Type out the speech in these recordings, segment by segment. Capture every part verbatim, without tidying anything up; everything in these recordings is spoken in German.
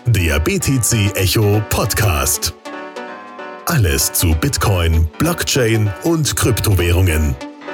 Der B T C Echo Podcast. Alles zu Bitcoin, Blockchain und Kryptowährungen.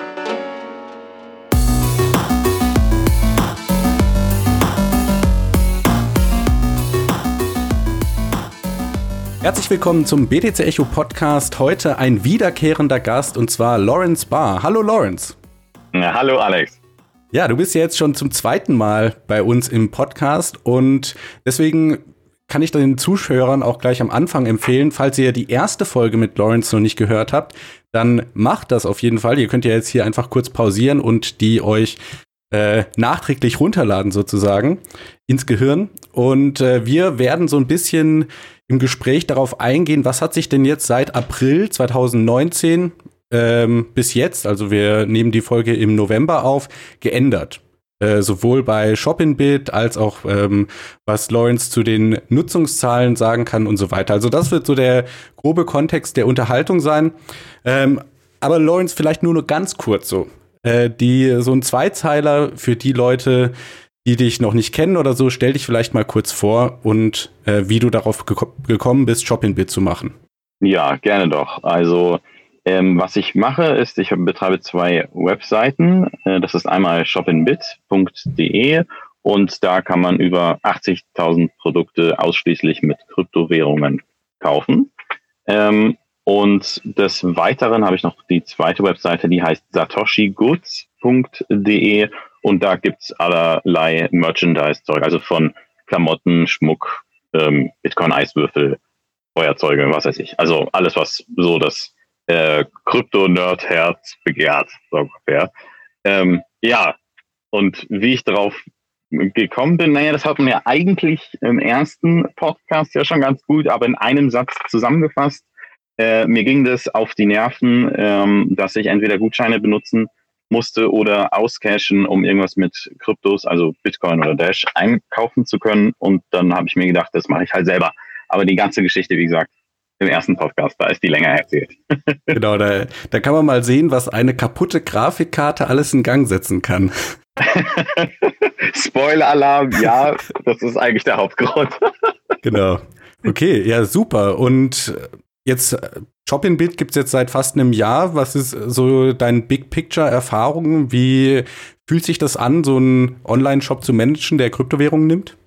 Herzlich willkommen zum B T C Echo Podcast. Heute ein wiederkehrender Gast und zwar Lawrence Barr. Hallo Lawrence. Ja, hallo Alex. Ja, du bist ja jetzt schon zum zweiten Mal bei uns im Podcast und deswegen kann ich den Zuschauern auch gleich am Anfang empfehlen, falls ihr die erste Folge mit Lawrence noch nicht gehört habt, dann macht das auf jeden Fall. Ihr könnt ja jetzt hier einfach kurz pausieren und die euch äh, nachträglich runterladen sozusagen ins Gehirn. Und äh, wir werden so ein bisschen im Gespräch darauf eingehen, was hat sich denn jetzt seit April zwanzig neunzehn ähm, bis jetzt, also wir nehmen die Folge im November auf, geändert. Äh, sowohl bei Shopinbit als auch ähm, was Lawrence zu den Nutzungszahlen sagen kann und so weiter. Also das wird so der grobe Kontext der Unterhaltung sein. Ähm, aber Lawrence, vielleicht nur noch ganz kurz so. Äh, die, so ein Zweizeiler für die Leute, die dich noch nicht kennen oder so, stell dich vielleicht mal kurz vor und äh, wie du darauf geko- gekommen bist, Shopinbit zu machen. Ja, gerne doch. Also ähm, was ich mache, ist, ich betreibe zwei Webseiten. Äh, das ist einmal shopinbit punkt de und da kann man über achtzigtausend Produkte ausschließlich mit Kryptowährungen kaufen. Ähm, und des Weiteren habe ich noch die zweite Webseite, die heißt satoshi goods punkt de und da gibt's allerlei Merchandise-Zeug, also von Klamotten, Schmuck, ähm, Bitcoin-Eiswürfel, Feuerzeuge, was weiß ich. Also alles, was so das äh, Krypto-Nerd-Herz begehrt, so ungefähr. Ähm, ja, und wie ich darauf gekommen bin, naja, das hat man ja eigentlich im ersten Podcast ja schon ganz gut, aber in einem Satz zusammengefasst. Äh, mir ging das auf die Nerven, ähm, dass ich entweder Gutscheine benutzen musste oder auscashen, um irgendwas mit Kryptos, also Bitcoin oder Dash, einkaufen zu können. Und dann habe ich mir gedacht, das mache ich halt selber. Aber die ganze Geschichte, wie gesagt, im ersten Podcast, da ist die länger erzählt. Genau, da, da kann man mal sehen, was eine kaputte Grafikkarte alles in Gang setzen kann. Spoiler-Alarm, ja, das ist eigentlich der Hauptgrund. Genau. Okay, ja, super. Und jetzt, Shopinbit gibt's jetzt seit fast einem Jahr. Was ist so dein Big-Picture-Erfahrung? Wie fühlt sich das an, so einen Online-Shop zu managen, der Kryptowährungen nimmt?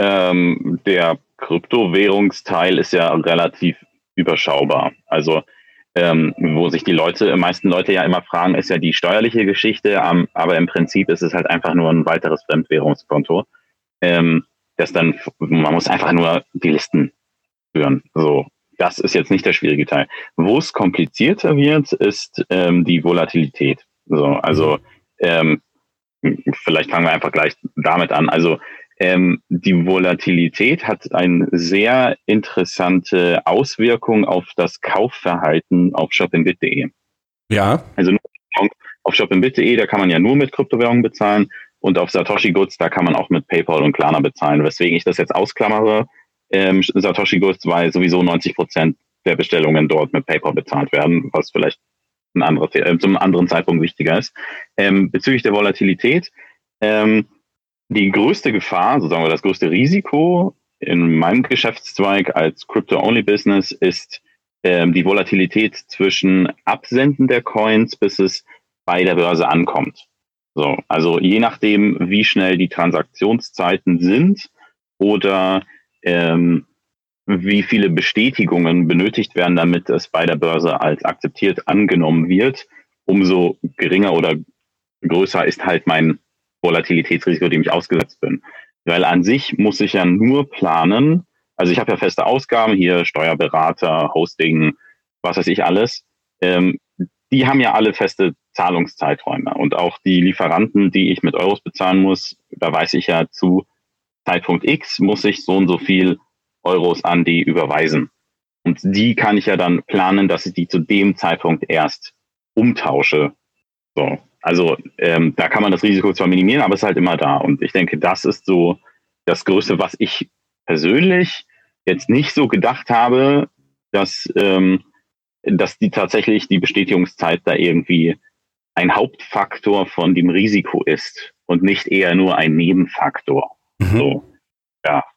Ähm, der Kryptowährungsteil ist ja relativ überschaubar. Also ähm, wo sich die Leute, die meisten Leute ja immer fragen, ist ja die steuerliche Geschichte, ähm, aber im Prinzip ist es halt einfach nur ein weiteres Fremdwährungskonto. Ähm, das dann, man muss einfach nur die Listen führen. So, das ist jetzt nicht der schwierige Teil. Wo es komplizierter wird, ist ähm, die Volatilität. So, also ähm, vielleicht fangen wir einfach gleich damit an. Also Ähm, die Volatilität hat eine sehr interessante Auswirkung auf das Kaufverhalten auf shopinbit punkt de. Ja. Also auf shopinbit punkt de, da kann man ja nur mit Kryptowährungen bezahlen und auf Satoshi Goods, da kann man auch mit PayPal und Klarna bezahlen. Weswegen ich das jetzt ausklammere, ähm, Satoshi Goods, weil sowieso neunzig Prozent der Bestellungen dort mit PayPal bezahlt werden, was vielleicht ein anderer, äh, zum anderen Zeitpunkt wichtiger ist. Ähm, bezüglich der Volatilität, ähm, die größte Gefahr, sozusagen das größte Risiko in meinem Geschäftszweig als Crypto-Only-Business ist ähm, die Volatilität zwischen Absenden der Coins, bis es bei der Börse ankommt. So, also je nachdem, wie schnell die Transaktionszeiten sind oder ähm, wie viele Bestätigungen benötigt werden, damit es bei der Börse als akzeptiert angenommen wird, umso geringer oder größer ist halt mein Volatilitätsrisiko, dem ich ausgesetzt bin. Weil an sich muss ich ja nur planen, also ich habe ja feste Ausgaben, hier Steuerberater, Hosting, was weiß ich alles, ähm, die haben ja alle feste Zahlungszeiträume und auch die Lieferanten, die ich mit Euros bezahlen muss, da weiß ich ja zu Zeitpunkt X muss ich so und so viel Euros an die überweisen. Und die kann ich ja dann planen, dass ich die zu dem Zeitpunkt erst umtausche. So. Also ähm, da kann man das Risiko zwar minimieren, aber es ist halt immer da. Und ich denke, das ist so das Größte, was ich persönlich jetzt nicht so gedacht habe, dass, ähm, dass die tatsächlich die Bestätigungszeit da irgendwie ein Hauptfaktor von dem Risiko ist und nicht eher nur ein Nebenfaktor. Mhm. So, ja.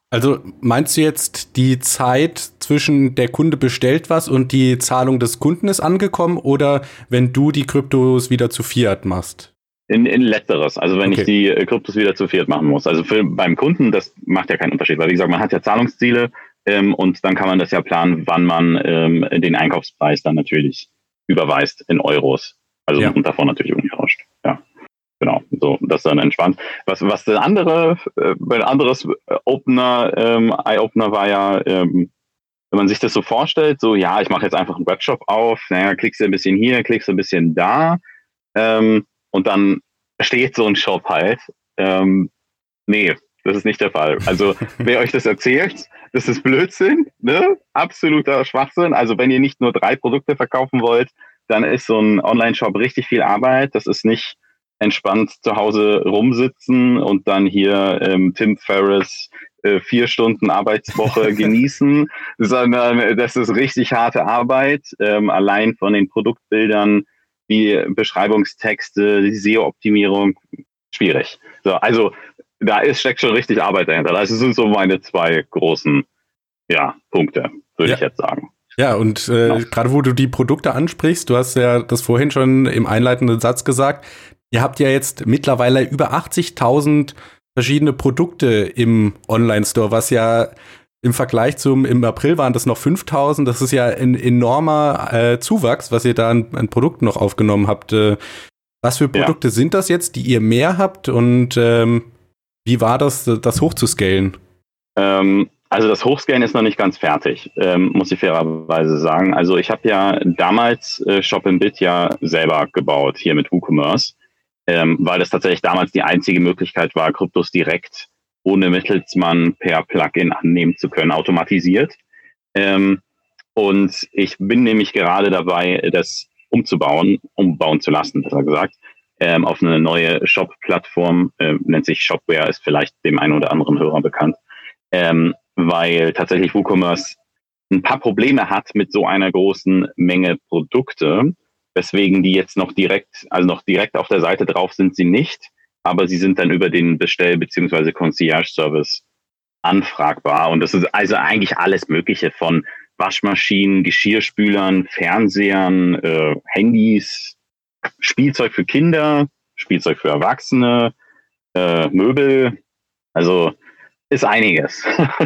Also meinst du jetzt, die Zeit zwischen der Kunde bestellt was und die Zahlung des Kunden ist angekommen oder wenn du die Kryptos wieder zu Fiat machst? In, in Letzteres, also wenn okay. ich die äh, Kryptos wieder zu Fiat machen muss. Also für, beim Kunden, das macht ja keinen Unterschied, weil wie gesagt, man hat ja Zahlungsziele ähm, und dann kann man das ja planen, wann man ähm, den Einkaufspreis dann natürlich überweist in Euros. Also ja. und davon natürlich umgetauscht. Ja. Genau, so, das ist dann entspannt. Was, was der andere, äh, ein anderes Opener, ähm, Eye-Opener war ja, ähm, wenn man sich das so vorstellt, so, ja, ich mache jetzt einfach einen Webshop auf, naja, klickst du ein bisschen hier, klickst du ein bisschen da, ähm, und dann steht so ein Shop halt. Ähm, nee, das ist nicht der Fall. Also, wer euch das erzählt, das ist Blödsinn, ne? Absoluter Schwachsinn. Also, wenn ihr nicht nur drei Produkte verkaufen wollt, dann ist so ein Online-Shop richtig viel Arbeit. Das ist nicht entspannt zu Hause rumsitzen und dann hier ähm, Tim Ferriss äh, vier Stunden Arbeitswoche genießen, sondern das ist richtig harte Arbeit. Ähm, allein von den Produktbildern, die Beschreibungstexte, die S E O-Optimierung, schwierig. So, also da ist, steckt schon richtig Arbeit dahinter. Das sind so meine zwei großen ja, Punkte, würde ja. ich jetzt sagen. Ja, und äh, genau. gerade wo du die Produkte ansprichst, du hast ja das vorhin schon im einleitenden Satz gesagt, ihr habt ja jetzt mittlerweile über achtzigtausend verschiedene Produkte im Online-Store, was ja im Vergleich zum, im April waren das noch fünftausend, das ist ja ein enormer äh, Zuwachs, was ihr da an, an Produkten noch aufgenommen habt. Äh, was für Produkte ja. sind das jetzt, die ihr mehr habt und ähm, wie war das, das hochzuscalen? Ähm, also das Hochscalen ist noch nicht ganz fertig, ähm, muss ich fairerweise sagen. Also ich habe ja damals äh, Shop-in-Bit ja selber gebaut, hier mit WooCommerce. Ähm, weil das tatsächlich damals die einzige Möglichkeit war, Kryptos direkt ohne Mittelsmann per Plugin annehmen zu können, automatisiert. Ähm, und ich bin nämlich gerade dabei, das umzubauen, umbauen zu lassen, besser gesagt, ähm, auf eine neue Shop-Plattform, äh, nennt sich Shopware, ist vielleicht dem einen oder anderen Hörer bekannt, ähm, weil tatsächlich WooCommerce ein paar Probleme hat mit so einer großen Menge Produkte, weswegen die jetzt noch direkt, also noch direkt auf der Seite drauf sind sie nicht, aber sie sind dann über den Bestell- bzw. Concierge-Service anfragbar. Und das ist also eigentlich alles Mögliche von Waschmaschinen, Geschirrspülern, Fernsehern, äh, Handys, Spielzeug für Kinder, Spielzeug für Erwachsene, äh, Möbel, also ist einiges.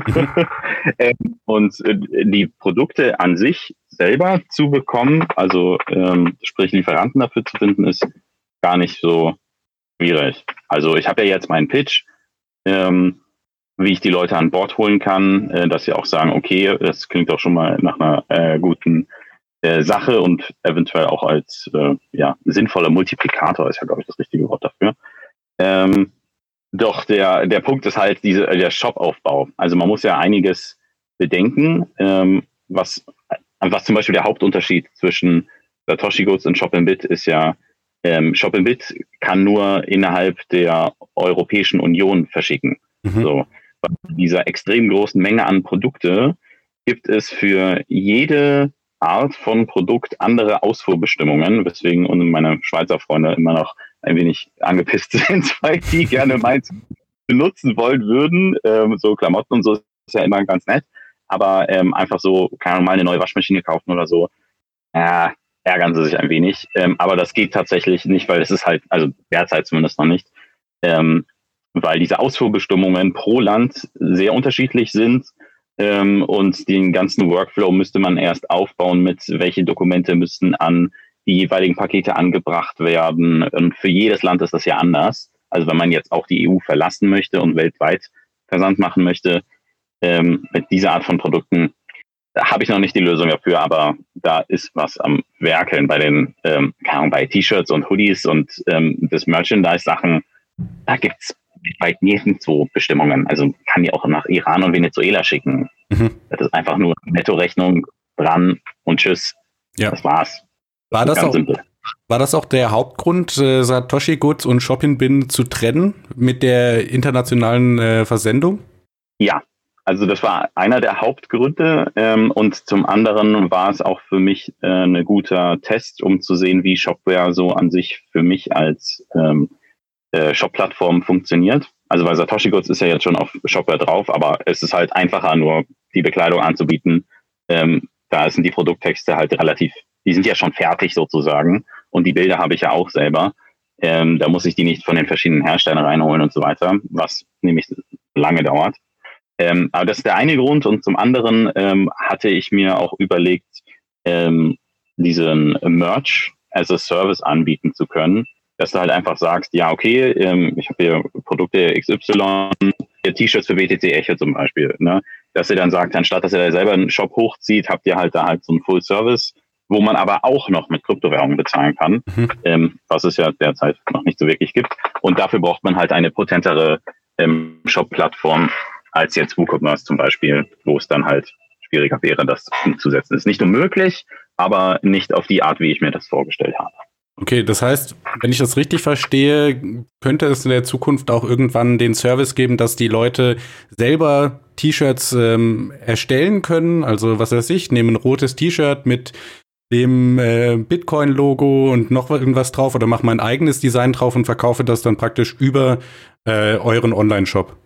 ähm, und äh, die Produkte an sich selber zu bekommen, also ähm, sprich Lieferanten dafür zu finden, ist gar nicht so schwierig. Also ich habe ja jetzt meinen Pitch, ähm, wie ich die Leute an Bord holen kann, äh, dass sie auch sagen, okay, das klingt doch schon mal nach einer äh, guten äh, Sache und eventuell auch als äh, ja, sinnvoller Multiplikator ist ja, glaube ich, das richtige Wort dafür. Ähm, doch der, der Punkt ist halt diese, der Shop-Aufbau. Also man muss ja einiges bedenken, ähm, was Was zum Beispiel der Hauptunterschied zwischen Satoshi Goods und Shop-in-Bit ist ja, ähm, Shop-in-Bit kann nur innerhalb der Europäischen Union verschicken. Mhm. So, bei dieser extrem großen Menge an Produkte gibt es für jede Art von Produkt andere Ausfuhrbestimmungen, weswegen meine Schweizer Freunde immer noch ein wenig angepisst sind, weil die gerne meins benutzen wollen würden. Ähm, so Klamotten und so ist ja immer ganz nett. Aber ähm, einfach so, keine Ahnung, mal eine neue Waschmaschine kaufen oder so, ja, ärgern sie sich ein wenig. Ähm, aber das geht tatsächlich nicht, weil es ist halt, also derzeit zumindest noch nicht, ähm, weil diese Ausfuhrbestimmungen pro Land sehr unterschiedlich sind ähm, und den ganzen Workflow müsste man erst aufbauen mit, welche Dokumente müssten an die jeweiligen Pakete angebracht werden. Und für jedes Land ist das ja anders. Also wenn man jetzt auch die E U verlassen möchte und weltweit Versand machen möchte, ähm, mit dieser Art von Produkten, da habe ich noch nicht die Lösung dafür, aber da ist was am Werkeln bei den, ähm, keine Ahnung, bei T-Shirts und Hoodies und ähm, das Merchandise-Sachen. Da gibt es weit nirgendwo Bestimmungen. Also man kann die auch nach Iran und Venezuela schicken. Mhm. Das ist einfach nur Nettorechnung dran und tschüss. Ja. Das war's. War das, auch, war das auch der Hauptgrund, äh, Satoshi Goods und Shop-in-Bit zu trennen mit der internationalen äh, Versendung? Ja, also das war einer der Hauptgründe ähm, und zum anderen war es auch für mich äh, ein guter Test, um zu sehen, wie Shopware so an sich für mich als ähm, äh, Shop-Plattform funktioniert. Also weil Satoshi Goods ist ja jetzt schon auf Shopware drauf, aber es ist halt einfacher, nur die Bekleidung anzubieten. Ähm, da sind die Produkttexte halt relativ, die sind ja schon fertig sozusagen und die Bilder habe ich ja auch selber. Ähm, da muss ich die nicht von den verschiedenen Herstellern reinholen und so weiter, was nämlich lange dauert. Ähm, aber das ist der eine Grund und zum anderen ähm, hatte ich mir auch überlegt, ähm, diesen Merch as a Service anbieten zu können, dass du halt einfach sagst, ja okay, ähm, ich habe hier Produkte X Y, hier T-Shirts für B T C Echo zum Beispiel, ne? Dass ihr dann sagt, anstatt dass ihr da selber einen Shop hochzieht, habt ihr halt da halt so einen Full Service, wo man aber auch noch mit Kryptowährungen bezahlen kann, mhm. ähm, was es ja derzeit noch nicht so wirklich gibt. Und dafür braucht man halt eine potentere ähm, Shop-Plattform als jetzt WooCommerce zum Beispiel, wo es dann halt schwieriger wäre, das umzusetzen. Ist nicht unmöglich, aber nicht auf die Art, wie ich mir das vorgestellt habe. Okay, das heißt, wenn ich das richtig verstehe, könnte es in der Zukunft auch irgendwann den Service geben, dass die Leute selber T-Shirts ähm, erstellen können. Also was weiß ich, nehmen ein rotes T-Shirt mit dem äh, Bitcoin-Logo und noch irgendwas drauf oder mache mein eigenes Design drauf und verkaufe das dann praktisch über äh, euren Online-Shop.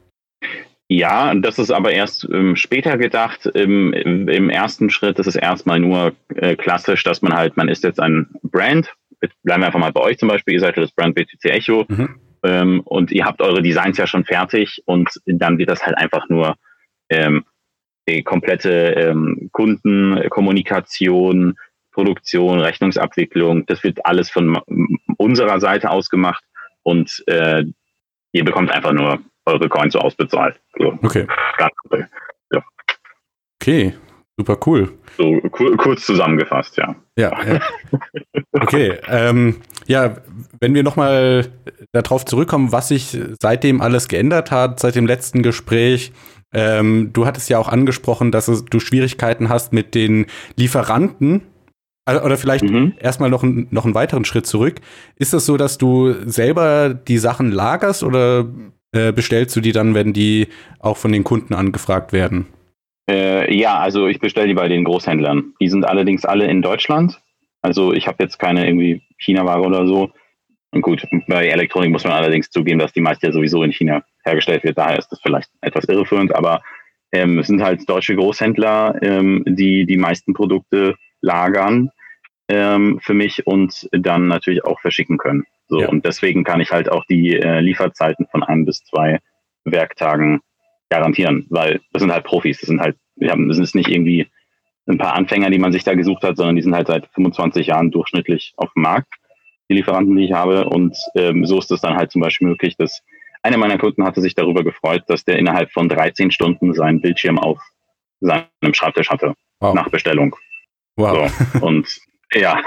Ja, das ist aber erst ähm, später gedacht. Im, im, Im ersten Schritt ist es erstmal nur äh, klassisch, dass man halt, man ist jetzt ein Brand. Bleiben wir einfach mal bei euch zum Beispiel. Ihr seid ja das Brand B T C Echo mhm. ähm, und ihr habt eure Designs ja schon fertig und dann wird das halt einfach nur ähm, die komplette ähm, Kundenkommunikation, Produktion, Rechnungsabwicklung. Das wird alles von unserer Seite aus gemacht und äh, ihr bekommt einfach nur eure Coins so ausbezahlt. So. Okay. Ganz cool. Ja. Okay, super cool. So kur- kurz zusammengefasst, ja. Ja, ja. Okay, ähm, ja, wenn wir nochmal darauf zurückkommen, was sich seitdem alles geändert hat, seit dem letzten Gespräch. Ähm, du hattest ja auch angesprochen, dass es, du Schwierigkeiten hast mit den Lieferanten. Oder vielleicht mhm. erstmal noch, ein, noch einen weiteren Schritt zurück. Ist es so, dass du selber die Sachen lagerst oder äh, bestellst du die dann, wenn die auch von den Kunden angefragt werden? Äh, ja, also ich bestelle die bei den Großhändlern. Die sind allerdings alle in Deutschland. Also ich habe jetzt keine irgendwie China-Ware oder so. Und gut, bei Elektronik muss man allerdings zugeben, dass die meiste ja sowieso in China hergestellt wird. Daher ist das vielleicht etwas irreführend. Aber ähm, es sind halt deutsche Großhändler, ähm, die die meisten Produkte lagern ähm, für mich und dann natürlich auch verschicken können. So, ja. Und deswegen kann ich halt auch die äh, Lieferzeiten von ein bis zwei Werktagen garantieren, weil das sind halt Profis. Das sind halt, wir haben, das ist nicht irgendwie ein paar Anfänger, die man sich da gesucht hat, sondern die sind halt seit fünfundzwanzig Jahren durchschnittlich auf dem Markt, die Lieferanten, die ich habe. Und ähm, so ist es dann halt zum Beispiel möglich, dass einer meiner Kunden hatte sich darüber gefreut, dass der innerhalb von dreizehn Stunden seinen Bildschirm auf seinem Schreibtisch hatte, wow. nach Bestellung. Wow. So, und ja,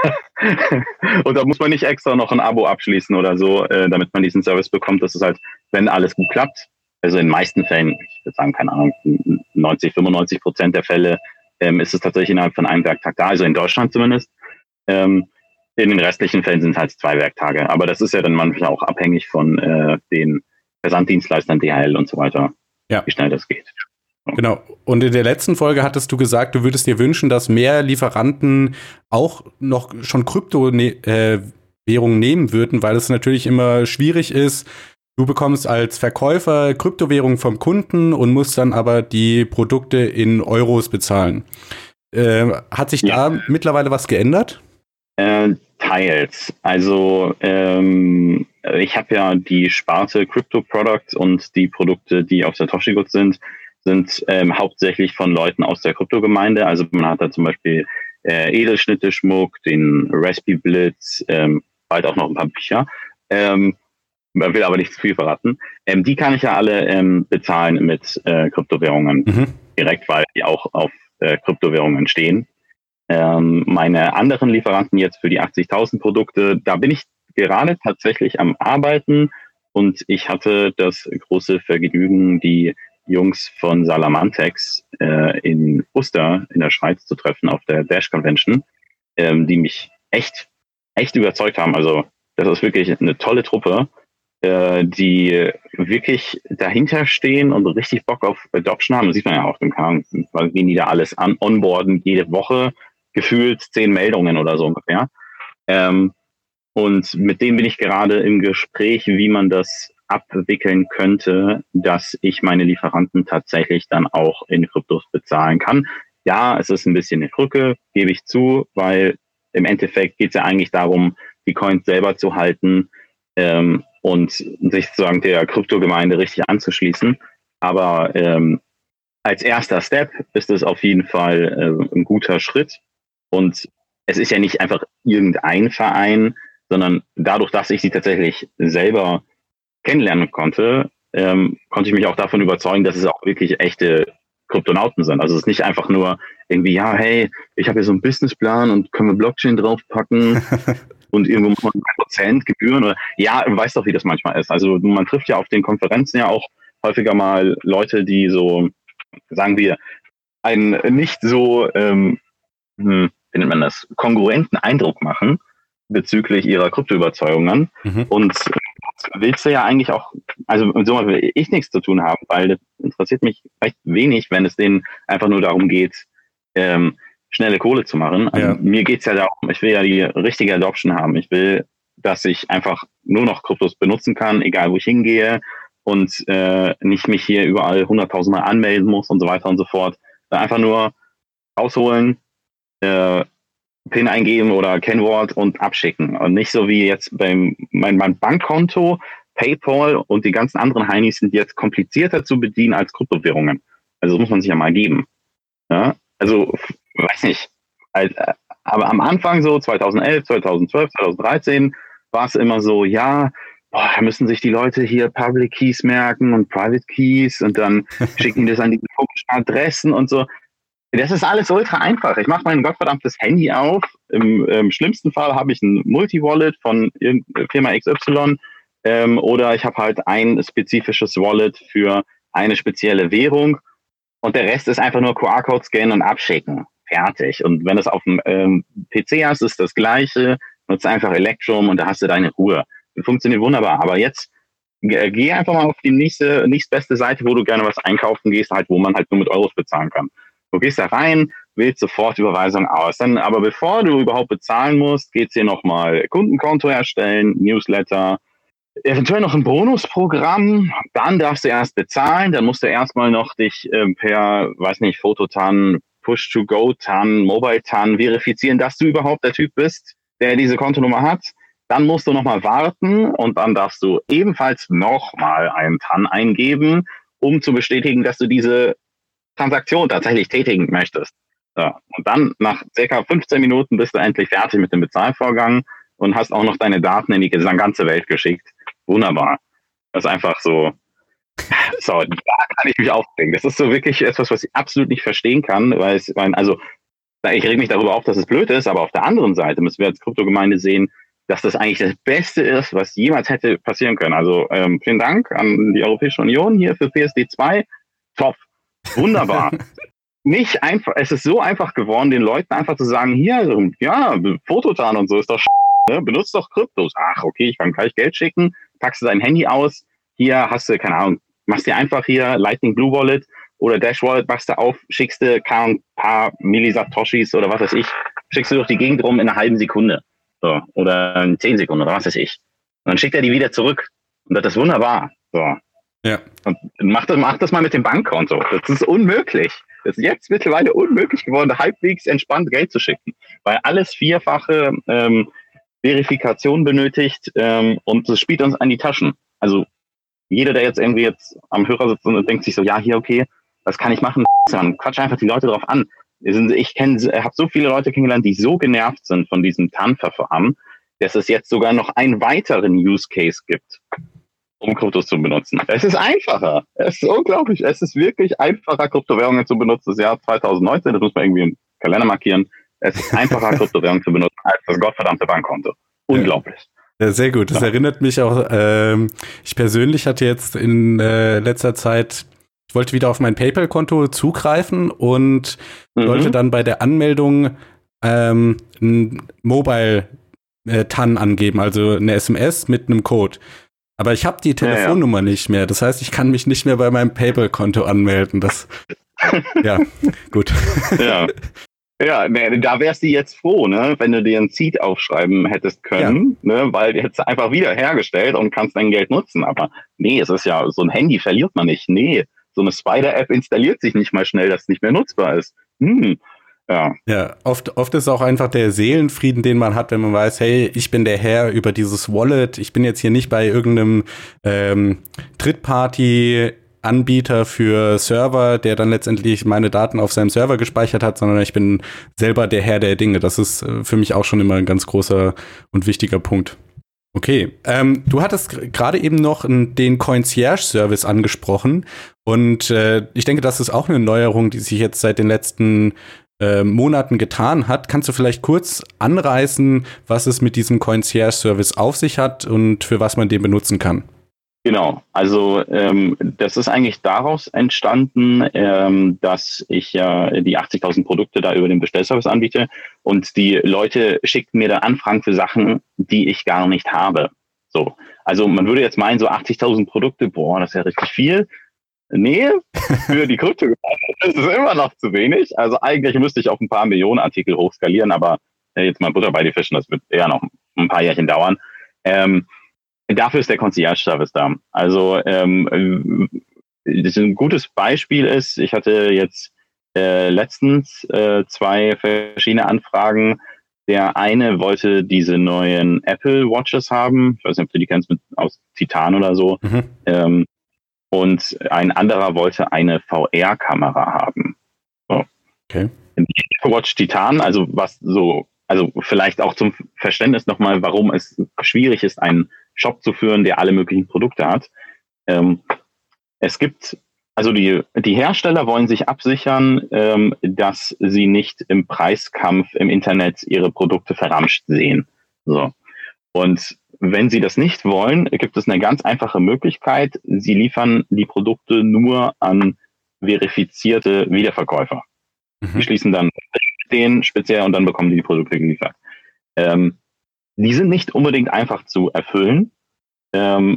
und da muss man nicht extra noch ein Abo abschließen oder so, äh, damit man diesen Service bekommt. Das ist halt, wenn alles gut klappt, also in den meisten Fällen, ich würde sagen, keine Ahnung, neunzig, fünfundneunzig Prozent der Fälle ähm, ist es tatsächlich innerhalb von einem Werktag da, also in Deutschland zumindest. Ähm, in den restlichen Fällen sind es halt zwei Werktage. Aber das ist ja dann manchmal auch abhängig von äh, den Versanddienstleistern, D H L und so weiter, ja. wie schnell das geht. Genau. Und in der letzten Folge hattest du gesagt, du würdest dir wünschen, dass mehr Lieferanten auch noch schon Kryptowährungen nehmen würden, weil es natürlich immer schwierig ist. Du bekommst als Verkäufer Kryptowährungen vom Kunden und musst dann aber die Produkte in Euros bezahlen. Äh, hat sich ja. da mittlerweile was geändert? Äh, teils. Also ähm, ich habe ja die Sparte Crypto Products und die Produkte, die auf Satoshi Goods sind, sind ähm, hauptsächlich von Leuten aus der Kryptogemeinde. Also man hat da zum Beispiel äh, Edelschnitte-Schmuck, den Raspberry Blitz, ähm, bald auch noch ein paar Bücher. Ähm, man will aber nicht zu viel verraten. Ähm, die kann ich ja alle ähm, bezahlen mit äh, Kryptowährungen mhm. direkt, weil die auch auf äh, Kryptowährungen stehen. Ähm, meine anderen Lieferanten jetzt für die achtzigtausend Produkte, da bin ich gerade tatsächlich am Arbeiten und ich hatte das große Vergnügen, die Jungs von Salamantex äh, in Uster in der Schweiz zu treffen auf der Dash Convention, ähm, die mich echt, echt überzeugt haben. Also das ist wirklich eine tolle Truppe, äh, die wirklich dahinter stehen und richtig Bock auf Adoption haben. Das sieht man ja auch im Kanal, weil die da alles an onboarden, jede Woche gefühlt zehn Meldungen oder so ungefähr. Ähm, und mit denen bin ich gerade im Gespräch, wie man das abwickeln könnte, dass ich meine Lieferanten tatsächlich dann auch in Kryptos bezahlen kann. Ja, es ist ein bisschen eine Krücke, gebe ich zu, weil im Endeffekt geht es ja eigentlich darum, die Coins selber zu halten ähm, und sich sozusagen der Kryptogemeinde richtig anzuschließen. Aber ähm, als erster Step ist es auf jeden Fall äh, ein guter Schritt. Und es ist ja nicht einfach irgendein Verein, sondern dadurch, dass ich sie tatsächlich selber kennenlernen konnte, ähm, konnte ich mich auch davon überzeugen, dass es auch wirklich echte Kryptonauten sind. Also es ist nicht einfach nur irgendwie, ja, hey, ich habe hier so einen Businessplan und können wir Blockchain draufpacken und irgendwo muss man ein Prozent Gebühren oder ja, du weißt doch, wie das manchmal ist. Also man trifft ja auf den Konferenzen ja auch häufiger mal Leute, die so, sagen wir, einen nicht so, ähm, hm, wie nennt man das, kongruenten Eindruck machen bezüglich ihrer Kryptoüberzeugungen. Mhm. Und willst du ja eigentlich auch, also so will ich nichts zu tun haben, weil das interessiert mich recht wenig, wenn es denen einfach nur darum geht, ähm, schnelle Kohle zu machen. Also ja. Mir geht's ja darum, ich will ja die richtige Adoption haben. Ich will, dass ich einfach nur noch Kryptos benutzen kann, egal wo ich hingehe und äh, nicht mich hier überall hunderttausend Mal anmelden muss und so weiter und so fort. Einfach nur rausholen, äh, PIN eingeben oder Kennwort und abschicken. Und nicht so wie jetzt beim mein, mein Bankkonto, PayPal und die ganzen anderen Heinis sind jetzt komplizierter zu bedienen als Kryptowährungen. Also das muss man sich ja mal geben. Ja? Also, weiß nicht. Aber am Anfang so zweitausendelf, zweitausendzwölf, zweitausenddreizehn war es immer so, ja, boah, da müssen sich die Leute hier Public Keys merken und Private Keys und dann schicken die das an die komischen Adressen und so. Das ist alles ultra einfach. Ich mache mein gottverdammtes Handy auf. Im, im schlimmsten Fall habe ich ein Multi-Wallet von Firma X Y ähm, oder ich habe halt ein spezifisches Wallet für eine spezielle Währung und der Rest ist einfach nur Q R-Code scannen und abschicken. Fertig. Und wenn du es auf dem ähm, P C hast, ist das Gleiche. Nutze einfach Electrum und da hast du deine Ruhe. Das funktioniert wunderbar. Aber jetzt g- geh einfach mal auf die nächste, nächstbeste Seite, wo du gerne was einkaufen gehst, halt, wo man halt nur mit Euros bezahlen kann. Du gehst da rein, wählst sofort Überweisung aus. Dann, aber bevor du überhaupt bezahlen musst, geht's hier nochmal Kundenkonto erstellen, Newsletter, eventuell noch ein Bonusprogramm. Dann darfst du erst bezahlen. Dann musst du erstmal noch dich äh, per, weiß nicht, Fototan, Push-to-Go-Tan, Mobile-Tan verifizieren, dass du überhaupt der Typ bist, der diese Kontonummer hat. Dann musst du nochmal warten und dann darfst du ebenfalls nochmal einen Tan eingeben, um zu bestätigen, dass du diese Transaktion tatsächlich tätigen möchtest. Ja, und dann nach circa fünfzehn Minuten bist du endlich fertig mit dem Bezahlvorgang und hast auch noch deine Daten in die ganze Welt geschickt. Wunderbar. Das ist einfach so, so, da kann ich mich aufregen. Das ist so wirklich etwas, was ich absolut nicht verstehen kann, weil es, also, ich reg mich darüber auf, dass es blöd ist, aber auf der anderen Seite müssen wir als Kryptogemeinde sehen, dass das eigentlich das Beste ist, was jemals hätte passieren können. Also, ähm, vielen Dank an die Europäische Union hier für P S D zwei. Top. Wunderbar. Nicht einfach, es ist so einfach geworden, den Leuten einfach zu sagen, hier, ja, Fototan und so ist doch sch***, ne? Benutzt doch Kryptos. Ach, okay, ich kann gleich Geld schicken, packst du dein Handy aus, hier hast du, keine Ahnung, machst dir einfach hier Lightning Blue Wallet oder Dash Wallet, machst du auf, schickst du ein paar Millisatoshis oder was weiß ich, schickst du durch die Gegend rum in einer halben Sekunde. So, oder in zehn Sekunden oder was weiß ich. Und dann schickt er die wieder zurück. Und das ist wunderbar. So. Ja. Und mach das, mach das mal mit dem Bankkonto. Das ist unmöglich. Das ist jetzt mittlerweile unmöglich geworden, halbwegs entspannt Geld zu schicken. Weil alles vierfache ähm, Verifikation benötigt ähm, und das spielt uns an die Taschen. Also jeder, der jetzt irgendwie jetzt am Hörer sitzt und denkt sich so, ja, hier, okay, was kann ich machen? Dann quatsch einfach die Leute drauf an. Ich kenne, habe so viele Leute kennengelernt, die so genervt sind von diesem Tan-Verfahren, dass es jetzt sogar noch einen weiteren Use Case gibt, um Kryptos zu benutzen. Es ist einfacher. Es ist unglaublich. Es ist wirklich einfacher, Kryptowährungen zu benutzen. Das Jahr zwanzig neunzehn, das muss man irgendwie im Kalender markieren. Es ist einfacher, Kryptowährungen zu benutzen, als das gottverdammte Bankkonto. Unglaublich. Ja, sehr gut. Das ja. erinnert mich auch, ähm, ich persönlich hatte jetzt in äh, letzter Zeit, ich wollte wieder auf mein PayPal-Konto zugreifen und mhm. wollte dann bei der Anmeldung ähm, ein Mobile-Tan angeben, also eine S M S mit einem Code. Aber ich habe die Telefonnummer ja, ja. nicht mehr. Das heißt, ich kann mich nicht mehr bei meinem PayPal-Konto anmelden. Das, ja, gut. Ja. Ja, ne, da wärst du jetzt froh, ne, wenn du dir ein Seed aufschreiben hättest können, ja. ne, weil jetzt einfach wieder hergestellt und kannst dein Geld nutzen. Aber nee, es ist ja, so ein Handy verliert man nicht. Nee, so eine Spider-App installiert sich nicht mal schnell, dass es nicht mehr nutzbar ist. Hm. Ja, ja oft, oft ist auch einfach der Seelenfrieden, den man hat, wenn man weiß, hey, ich bin der Herr über dieses Wallet. Ich bin jetzt hier nicht bei irgendeinem ähm, Drittparty Anbieter für Server, der dann letztendlich meine Daten auf seinem Server gespeichert hat, sondern ich bin selber der Herr der Dinge. Das ist äh, für mich auch schon immer ein ganz großer und wichtiger Punkt. Okay, ähm, du hattest gerade eben noch den Concierge-Service angesprochen und äh, ich denke, das ist auch eine Neuerung, die sich jetzt seit den letzten äh, Monaten getan hat. Kannst du vielleicht kurz anreißen, was es mit diesem Concierge-Service auf sich hat und für was man den benutzen kann? Genau, also ähm, das ist eigentlich daraus entstanden, ähm, dass ich ja die achtzigtausend Produkte da über den Bestellservice anbiete und die Leute schicken mir da Anfragen für Sachen, die ich gar nicht habe. So, also man würde jetzt meinen, so achtzigtausend Produkte, boah, das ist ja richtig viel. Nee, für die Krypto ist es immer noch zu wenig. Also eigentlich müsste ich auf ein paar Millionen Artikel hochskalieren, aber äh, jetzt mal Butter bei die Fischen, das wird eher noch ein paar Jährchen dauern. Ähm, Dafür ist der Concierge-Service da. Also ähm, das ein gutes Beispiel ist, ich hatte jetzt äh, letztens äh, zwei verschiedene Anfragen. Der eine wollte diese neuen Apple Watches haben. Ich weiß nicht, ob du die kennst, mit, aus Titan oder so. Mhm. Ähm, und ein anderer wollte eine V R-Kamera haben. So. Okay. Die Apple Watch Titan, also was so, also vielleicht auch zum Verständnis nochmal, warum es schwierig ist, einen Shop zu führen, der alle möglichen Produkte hat. Ähm, es gibt, also die, die Hersteller wollen sich absichern, ähm, dass sie nicht im Preiskampf im Internet ihre Produkte verramscht sehen. So. Und wenn sie das nicht wollen, gibt es eine ganz einfache Möglichkeit. Sie liefern die Produkte nur an verifizierte Wiederverkäufer. Mhm. Die schließen dann den speziell und dann bekommen die die Produkte geliefert. Ähm, Die sind nicht unbedingt einfach zu erfüllen. Ähm,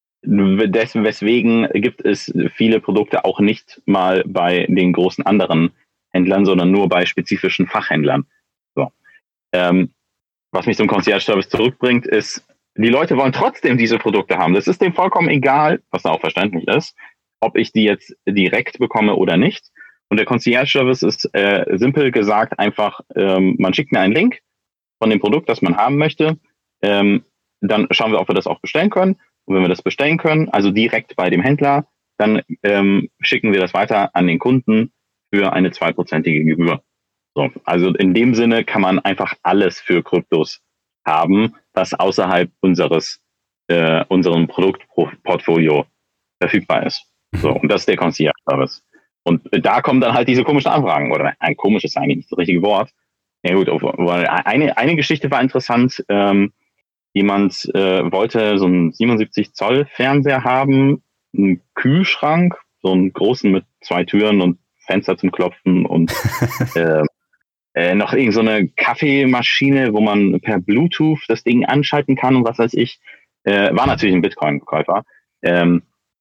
des, weswegen gibt es viele Produkte auch nicht mal bei den großen anderen Händlern, sondern nur bei spezifischen Fachhändlern. So. Ähm, was mich zum Concierge-Service zurückbringt, ist, die Leute wollen trotzdem diese Produkte haben. Das ist denen vollkommen egal, was da auch verständlich ist, ob ich die jetzt direkt bekomme oder nicht. Und der Concierge-Service ist äh, simpel gesagt einfach, ähm, man schickt mir einen Link von dem Produkt, das man haben möchte, ähm, dann schauen wir, ob wir das auch bestellen können. Und wenn wir das bestellen können, also direkt bei dem Händler, dann ähm, schicken wir das weiter an den Kunden für eine zweiprozentige Gebühr. So, also in dem Sinne kann man einfach alles für Kryptos haben, was außerhalb unseres äh, unserem Produktportfolio verfügbar ist. So, und das ist der Concierge-Service. Und da kommen dann halt diese komischen Anfragen, oder ein komisches ist eigentlich nicht das richtige Wort. Ja gut, eine, eine Geschichte war interessant. Ähm, jemand äh, wollte so einen siebenundsiebzig Zoll Fernseher haben, einen Kühlschrank, so einen großen mit zwei Türen und Fenster zum Klopfen und äh, äh, noch irgend so eine Kaffeemaschine, wo man per Bluetooth das Ding anschalten kann und was weiß ich. Äh, war natürlich ein Bitcoin-Käufer. Ähm,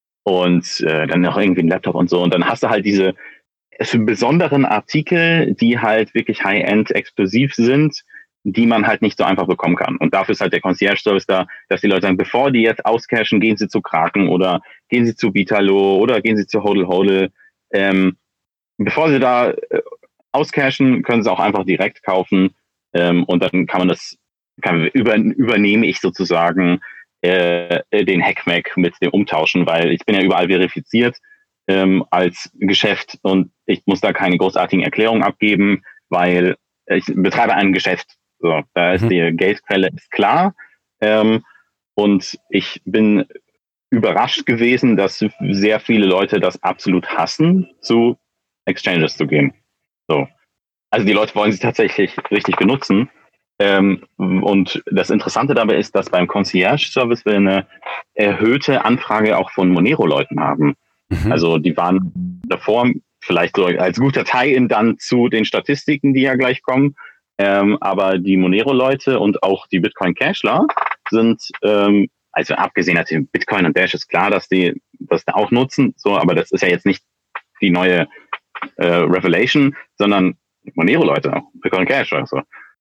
und äh, dann noch irgendwie ein Laptop und so. Und dann hast du halt diese besonderen Artikel, die halt wirklich High-End exklusiv sind, die man halt nicht so einfach bekommen kann. Und dafür ist halt der Concierge-Service da, dass die Leute sagen, bevor die jetzt auscashen, gehen sie zu Kraken oder gehen sie zu Vitalo oder gehen sie zu Hodl Hodl. Ähm, bevor sie da äh, auscashen, können sie auch einfach direkt kaufen. Ähm, und dann kann man das, kann, über, übernehme ich sozusagen äh, den Hackmack mit dem Umtauschen, weil ich bin ja überall verifiziert ähm, als Geschäft und ich muss da keine großartigen Erklärungen abgeben, weil ich betreibe ein Geschäft. So, da ist mhm. die Geldquelle ist klar. Ähm, und ich bin überrascht gewesen, dass sehr viele Leute das absolut hassen, zu Exchanges zu gehen. So. Also die Leute wollen sie tatsächlich richtig benutzen. Ähm, und das Interessante dabei ist, dass beim Concierge-Service wir eine erhöhte Anfrage auch von Monero-Leuten haben. Mhm. Also die waren davor vielleicht so als guter Tie-In dann zu den Statistiken, die ja gleich kommen. Ähm, aber die Monero-Leute und auch die Bitcoin-Cashler sind, ähm, also abgesehen natürlich Bitcoin und Dash ist klar, dass die das da auch nutzen, so, aber das ist ja jetzt nicht die neue äh, Revelation, sondern Monero-Leute, Bitcoin Cash. Also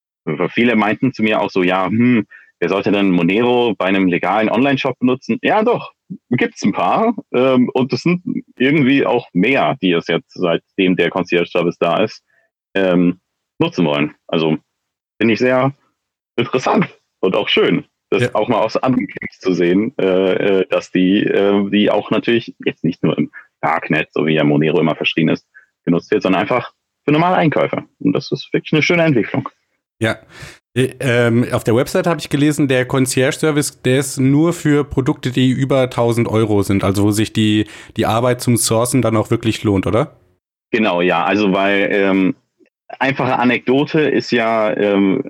viele meinten zu mir auch so, ja, hm, wer sollte denn Monero bei einem legalen Online-Shop benutzen? Ja, doch, gibt's ein paar. Ähm, und es sind irgendwie auch mehr, die es jetzt, seitdem der Concierge-Service da ist, ähm, nutzen wollen. Also finde ich sehr interessant und auch schön, das ja. auch mal aus anderen Klicks zu sehen, äh, dass die, äh, die auch natürlich jetzt nicht nur im Darknet, so wie ja Monero immer verschrien ist, genutzt wird, sondern einfach für normale Einkäufer. Und das ist wirklich eine schöne Entwicklung. Ja, ähm, auf der Website habe ich gelesen, der Concierge-Service, der ist nur für Produkte, die über tausend Euro sind, also wo sich die, die Arbeit zum Sourcen dann auch wirklich lohnt, oder? Genau, ja, also weil ähm, einfache Anekdote ist ja, ähm,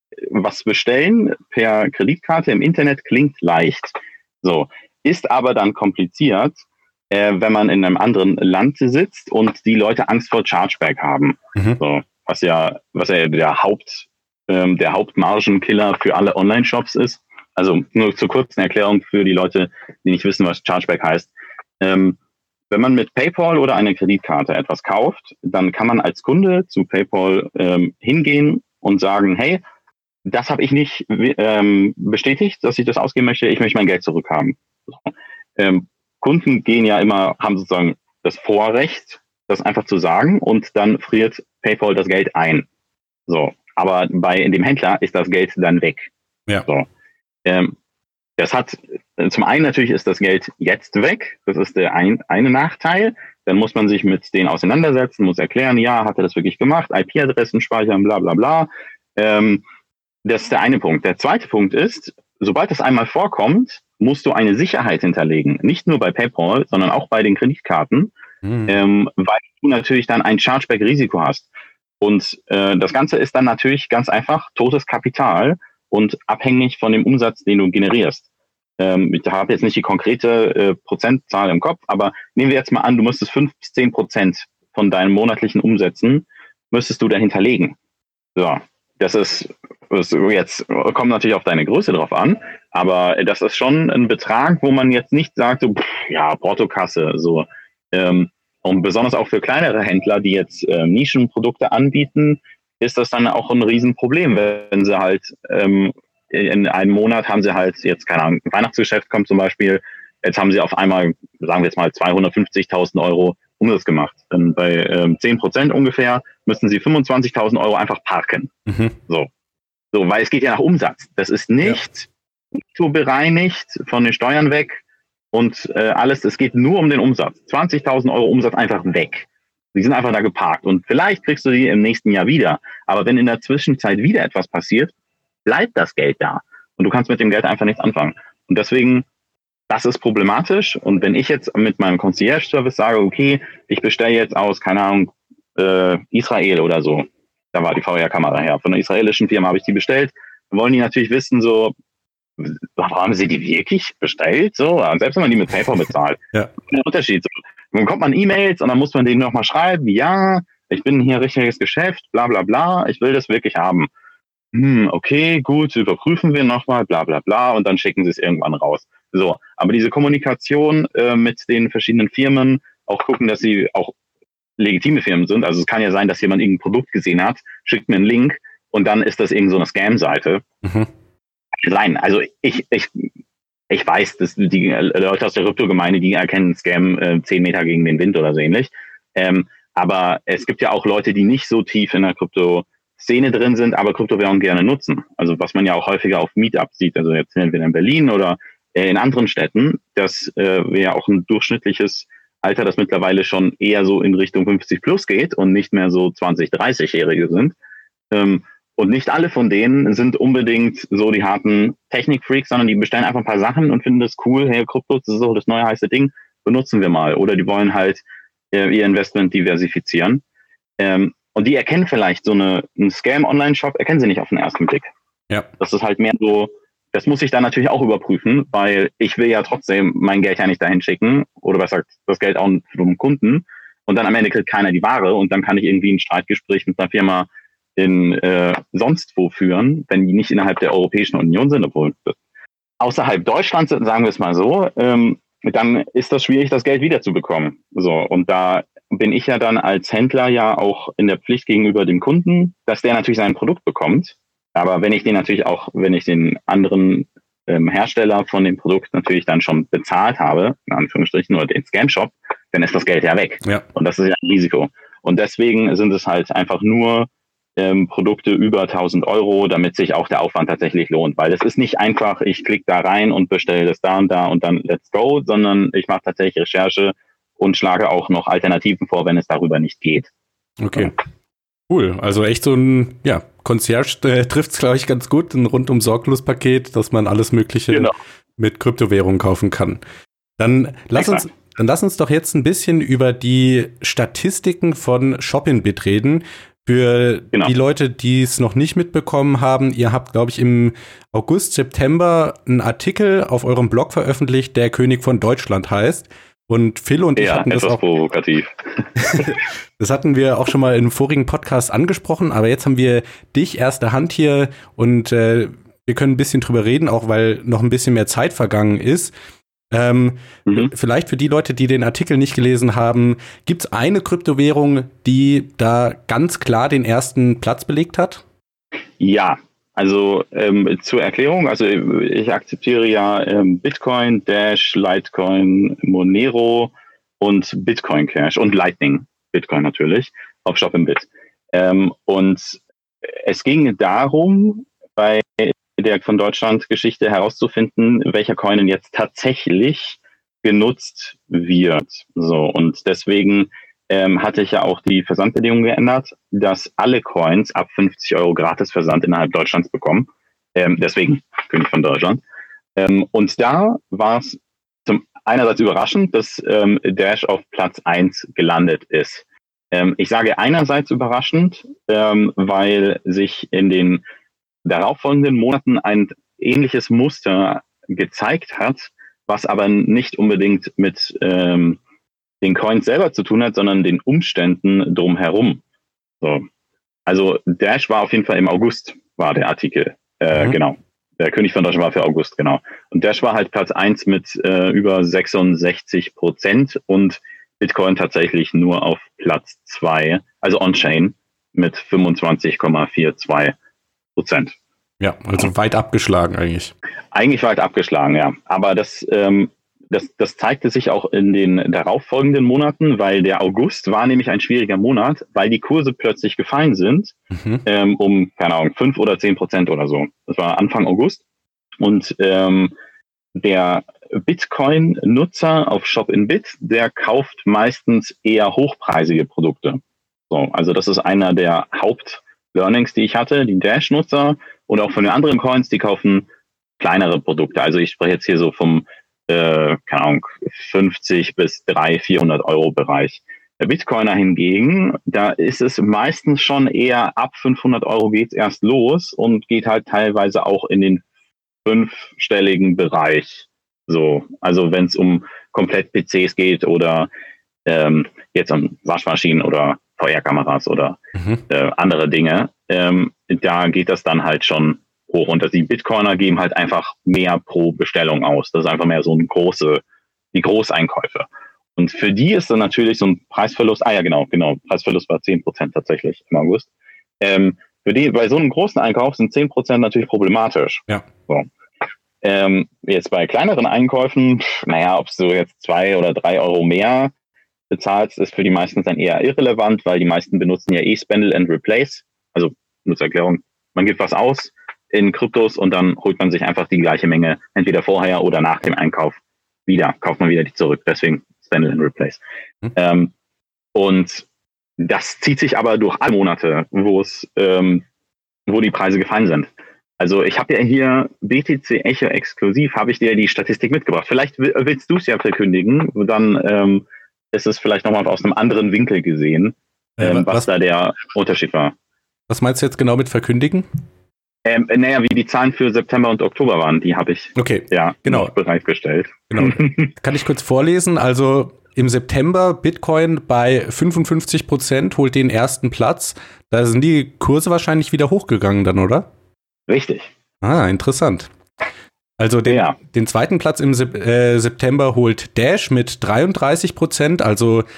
was bestellen per Kreditkarte im Internet klingt leicht, so, ist aber dann kompliziert, äh, wenn man in einem anderen Land sitzt und die Leute Angst vor Chargeback haben, mhm. so, was ja, was ja der Haupt der Hauptmargenkiller für alle Online-Shops ist. Also nur zur kurzen Erklärung für die Leute, die nicht wissen, was Chargeback heißt. Ähm, wenn man mit PayPal oder einer Kreditkarte etwas kauft, dann kann man als Kunde zu PayPal ähm, hingehen und sagen, hey, das habe ich nicht ähm, bestätigt, dass ich das ausgeben möchte, ich möchte mein Geld zurückhaben. So. Ähm, Kunden gehen ja immer, haben sozusagen das Vorrecht, das einfach zu sagen und dann friert PayPal das Geld ein. So. Aber bei in dem Händler ist das Geld dann weg. Ja. So. Ähm, das hat, zum einen natürlich ist das Geld jetzt weg. Das ist der ein, eine Nachteil. Dann muss man sich mit denen auseinandersetzen, muss erklären, ja, hat er das wirklich gemacht? I P-Adressen speichern, bla, bla, bla. Ähm, das ist der eine Punkt. Der zweite Punkt ist, sobald das einmal vorkommt, musst du eine Sicherheit hinterlegen. Nicht nur bei PayPal, sondern auch bei den Kreditkarten, mhm. ähm, weil du natürlich dann ein Chargeback-Risiko hast. Und äh, das Ganze ist dann natürlich ganz einfach totes Kapital und abhängig von dem Umsatz, den du generierst. Ähm, ich habe jetzt nicht die konkrete äh, Prozentzahl im Kopf, aber nehmen wir jetzt mal an, du müsstest fünf bis zehn Prozent von deinen monatlichen Umsätzen müsstest du dahinter legen. So, das ist, das jetzt kommt natürlich auf deine Größe drauf an, aber das ist schon ein Betrag, wo man jetzt nicht sagt, so, pff, ja, Portokasse, so. Ähm, Und besonders auch für kleinere Händler, die jetzt äh, Nischenprodukte anbieten, ist das dann auch ein Riesenproblem, wenn sie halt ähm, in einem Monat haben sie halt jetzt, keine Ahnung, ein Weihnachtsgeschäft kommt zum Beispiel, jetzt haben sie auf einmal, sagen wir jetzt mal, zweihundertfünfzigtausend Euro Umsatz gemacht. Dann bei ähm, zehn Prozent ungefähr müssen sie fünfundzwanzigtausend Euro einfach parken. Mhm. So. so, weil es geht ja nach Umsatz. Das ist nicht ja. bereinigt von den Steuern weg. Und äh, alles, es geht nur um den Umsatz. zwanzigtausend Euro Umsatz einfach weg. Die sind einfach da geparkt. Und vielleicht kriegst du die im nächsten Jahr wieder. Aber wenn in der Zwischenzeit wieder etwas passiert, bleibt das Geld da. Und du kannst mit dem Geld einfach nichts anfangen. Und deswegen, das ist problematisch. Und wenn ich jetzt mit meinem Concierge-Service sage, okay, ich bestelle jetzt aus, keine Ahnung, äh, Israel oder so. Da war die V R-Kamera her. Von einer israelischen Firma habe ich die bestellt. Dann wollen die natürlich wissen, so, haben sie die wirklich bestellt? So, selbst wenn man die mit PayPal bezahlt. Ja. Der Unterschied. Dann kommt man E-Mails und dann muss man denen nochmal schreiben, ja, ich bin hier richtiges Geschäft, bla bla bla, ich will das wirklich haben. Hm, okay, gut, überprüfen wir nochmal, bla bla bla, und dann schicken sie es irgendwann raus. So, aber diese Kommunikation äh, mit den verschiedenen Firmen, auch gucken, dass sie auch legitime Firmen sind. Also es kann ja sein, dass jemand irgendein Produkt gesehen hat, schickt mir einen Link und dann ist das irgend so eine Scam-Seite. Mhm. Sein. Also ich, ich, ich weiß, dass die Leute aus der Kryptogemeinde, die erkennen Scam äh, zehn Meter gegen den Wind oder so ähnlich. Ähm, aber es gibt ja auch Leute, die nicht so tief in der Krypto-Szene drin sind, aber Kryptowährungen gerne nutzen. Also was man ja auch häufiger auf Meetups sieht, also jetzt entweder in Berlin oder äh, in anderen Städten, dass äh, wir ja auch ein durchschnittliches Alter, das mittlerweile schon eher so in Richtung fünfzig plus geht und nicht mehr so zwanzig-, dreißig-Jährige sind. Ähm, Und nicht alle von denen sind unbedingt so die harten Technik-Freaks, sondern die bestellen einfach ein paar Sachen und finden das cool. Hey, Krypto, das ist so das neue heiße Ding, benutzen wir mal. Oder die wollen halt äh, ihr Investment diversifizieren. Ähm, und die erkennen vielleicht so eine, einen Scam-Online-Shop, erkennen sie nicht auf den ersten Blick. Ja. Das ist halt mehr so, das muss ich dann natürlich auch überprüfen, weil ich will ja trotzdem mein Geld ja nicht dahin schicken. Oder besser gesagt, das Geld auch vom Kunden. Und dann am Ende kriegt keiner die Ware und dann kann ich irgendwie ein Streitgespräch mit einer Firma in äh, sonst wo führen, wenn die nicht innerhalb der Europäischen Union sind, obwohl außerhalb Deutschlands sind, sagen wir es mal so, ähm, dann ist das schwierig, das Geld wiederzubekommen. So, und da bin ich ja dann als Händler ja auch in der Pflicht gegenüber dem Kunden, dass der natürlich sein Produkt bekommt. Aber wenn ich den natürlich auch, wenn ich den anderen ähm, Hersteller von dem Produkt natürlich dann schon bezahlt habe, in Anführungsstrichen, oder den Scam-Shop, dann ist das Geld ja weg. Ja. Und das ist ja ein Risiko. Und deswegen sind es halt einfach nur ähm, Produkte über tausend Euro, damit sich auch der Aufwand tatsächlich lohnt. Weil es ist nicht einfach, ich klicke da rein und bestelle das da und da und dann let's go, sondern ich mache tatsächlich Recherche und schlage auch noch Alternativen vor, wenn es darüber nicht geht. Okay. Cool. Also echt so ein, ja, Concierge äh, trifft es, glaube ich, ganz gut. Ein rundum sorglos Paket, dass man alles Mögliche genau. mit Kryptowährungen kaufen kann. Dann lass uns, dann lass uns doch jetzt ein bisschen über die Statistiken von Shopinbit reden. Für genau. die Leute, die es noch nicht mitbekommen haben, ihr habt, glaube ich, im August, September einen Artikel auf eurem Blog veröffentlicht, der König von Deutschland heißt. Und Phil und ich ja, hatten das auch provokativ. Das hatten wir auch schon mal im vorigen Podcast angesprochen, aber jetzt haben wir dich erster Hand hier und äh, wir können ein bisschen drüber reden, auch weil noch ein bisschen mehr Zeit vergangen ist. Ähm, mhm. Vielleicht für die Leute, die den Artikel nicht gelesen haben, gibt es eine Kryptowährung, die da ganz klar den ersten Platz belegt hat? Ja. Also ähm, zur Erklärung, also ich akzeptiere ja ähm, Bitcoin, Dash, Litecoin, Monero und Bitcoin Cash und Lightning, Bitcoin natürlich, auf Shopinbit. Ähm, und es ging darum, bei der von Deutschland Geschichte herauszufinden, welcher Coin jetzt tatsächlich genutzt wird. So, und deswegen Ähm, hatte ich ja auch die Versandbedingungen geändert, dass alle Coins ab fünfzig Euro gratis Versand innerhalb Deutschlands bekommen. Ähm, deswegen König von Deutschland. Ähm, und da war es zum einerseits überraschend, dass ähm, Dash auf Platz eins gelandet ist. Ähm, ich sage einerseits überraschend, ähm, weil sich in den darauffolgenden Monaten ein ähnliches Muster gezeigt hat, was aber nicht unbedingt mit ähm, den Coins selber zu tun hat, sondern den Umständen drumherum. So. Also Dash war auf jeden Fall im August, war der Artikel. Äh, mhm. Genau. Der König von Deutschland war für August, genau. Und Dash war halt Platz eins mit äh, über sechsundsechzig Prozent und Bitcoin tatsächlich nur auf Platz zwei, also On-Chain mit fünfundzwanzig Komma zweiundvierzig Prozent. Ja, also weit abgeschlagen eigentlich. Eigentlich weit abgeschlagen, ja. Aber das ähm, Das, das zeigte sich auch in den darauffolgenden Monaten, weil der August war nämlich ein schwieriger Monat, weil die Kurse plötzlich gefallen sind, mhm. ähm, um, keine Ahnung, fünf oder zehn Prozent oder so. Das war Anfang August. Und ähm, der Bitcoin-Nutzer auf Shopinbit, der kauft meistens eher hochpreisige Produkte. So, also das ist einer der Haupt-Learnings, die ich hatte. Die Dash-Nutzer und auch von den anderen Coins, die kaufen kleinere Produkte. Also ich spreche jetzt hier so vom Äh, keine Ahnung, fünfzig bis dreihundert, vierhundert Euro Bereich. Der Bitcoiner hingegen, da ist es meistens schon eher ab fünfhundert Euro geht's erst los und geht halt teilweise auch in den fünfstelligen Bereich. So, also wenn es um komplett P Cs geht oder ähm, jetzt um Waschmaschinen oder V R-Kameras oder mhm. äh, andere Dinge, ähm, da geht das dann halt schon hoch. Und die Bitcoiner geben halt einfach mehr pro Bestellung aus. Das ist einfach mehr so ein große, die Großeinkäufe. Und für die ist dann natürlich so ein Preisverlust, ah ja, genau, genau, Preisverlust war zehn Prozent tatsächlich im August. Ähm, für die, bei so einem großen Einkauf sind zehn Prozent natürlich problematisch. Ja. So. Ähm, jetzt bei kleineren Einkäufen, naja, ob du jetzt zwei oder drei Euro mehr bezahlst, ist für die meisten dann eher irrelevant, weil die meisten benutzen ja eh Spendle and Replace. Also, Nutzererklärung, man gibt was aus in Kryptos und dann holt man sich einfach die gleiche Menge, entweder vorher oder nach dem Einkauf wieder, kauft man wieder die zurück. Deswegen Spendle and Replace. Mhm. Ähm, und das zieht sich aber durch alle Monate, wo es, ähm, wo die Preise gefallen sind. Also ich habe ja hier B T C Echo exklusiv, habe ich dir die Statistik mitgebracht. Vielleicht willst du es ja verkündigen, dann ähm, ist es vielleicht nochmal aus einem anderen Winkel gesehen, ähm, ja, was, was da der Unterschied war. Was meinst du jetzt genau mit verkündigen? Ähm, naja, wie die Zahlen für September und Oktober waren, die habe ich okay, ja genau. bereitgestellt. Genau. Kann ich kurz vorlesen? Also im September Bitcoin bei fünfundfünfzig Prozent holt den ersten Platz. Da sind die Kurse wahrscheinlich wieder hochgegangen dann, oder? Richtig. Ah, interessant. Also den, ja. den zweiten Platz im Sep- äh, September holt Dash mit dreiunddreißig Prozent, also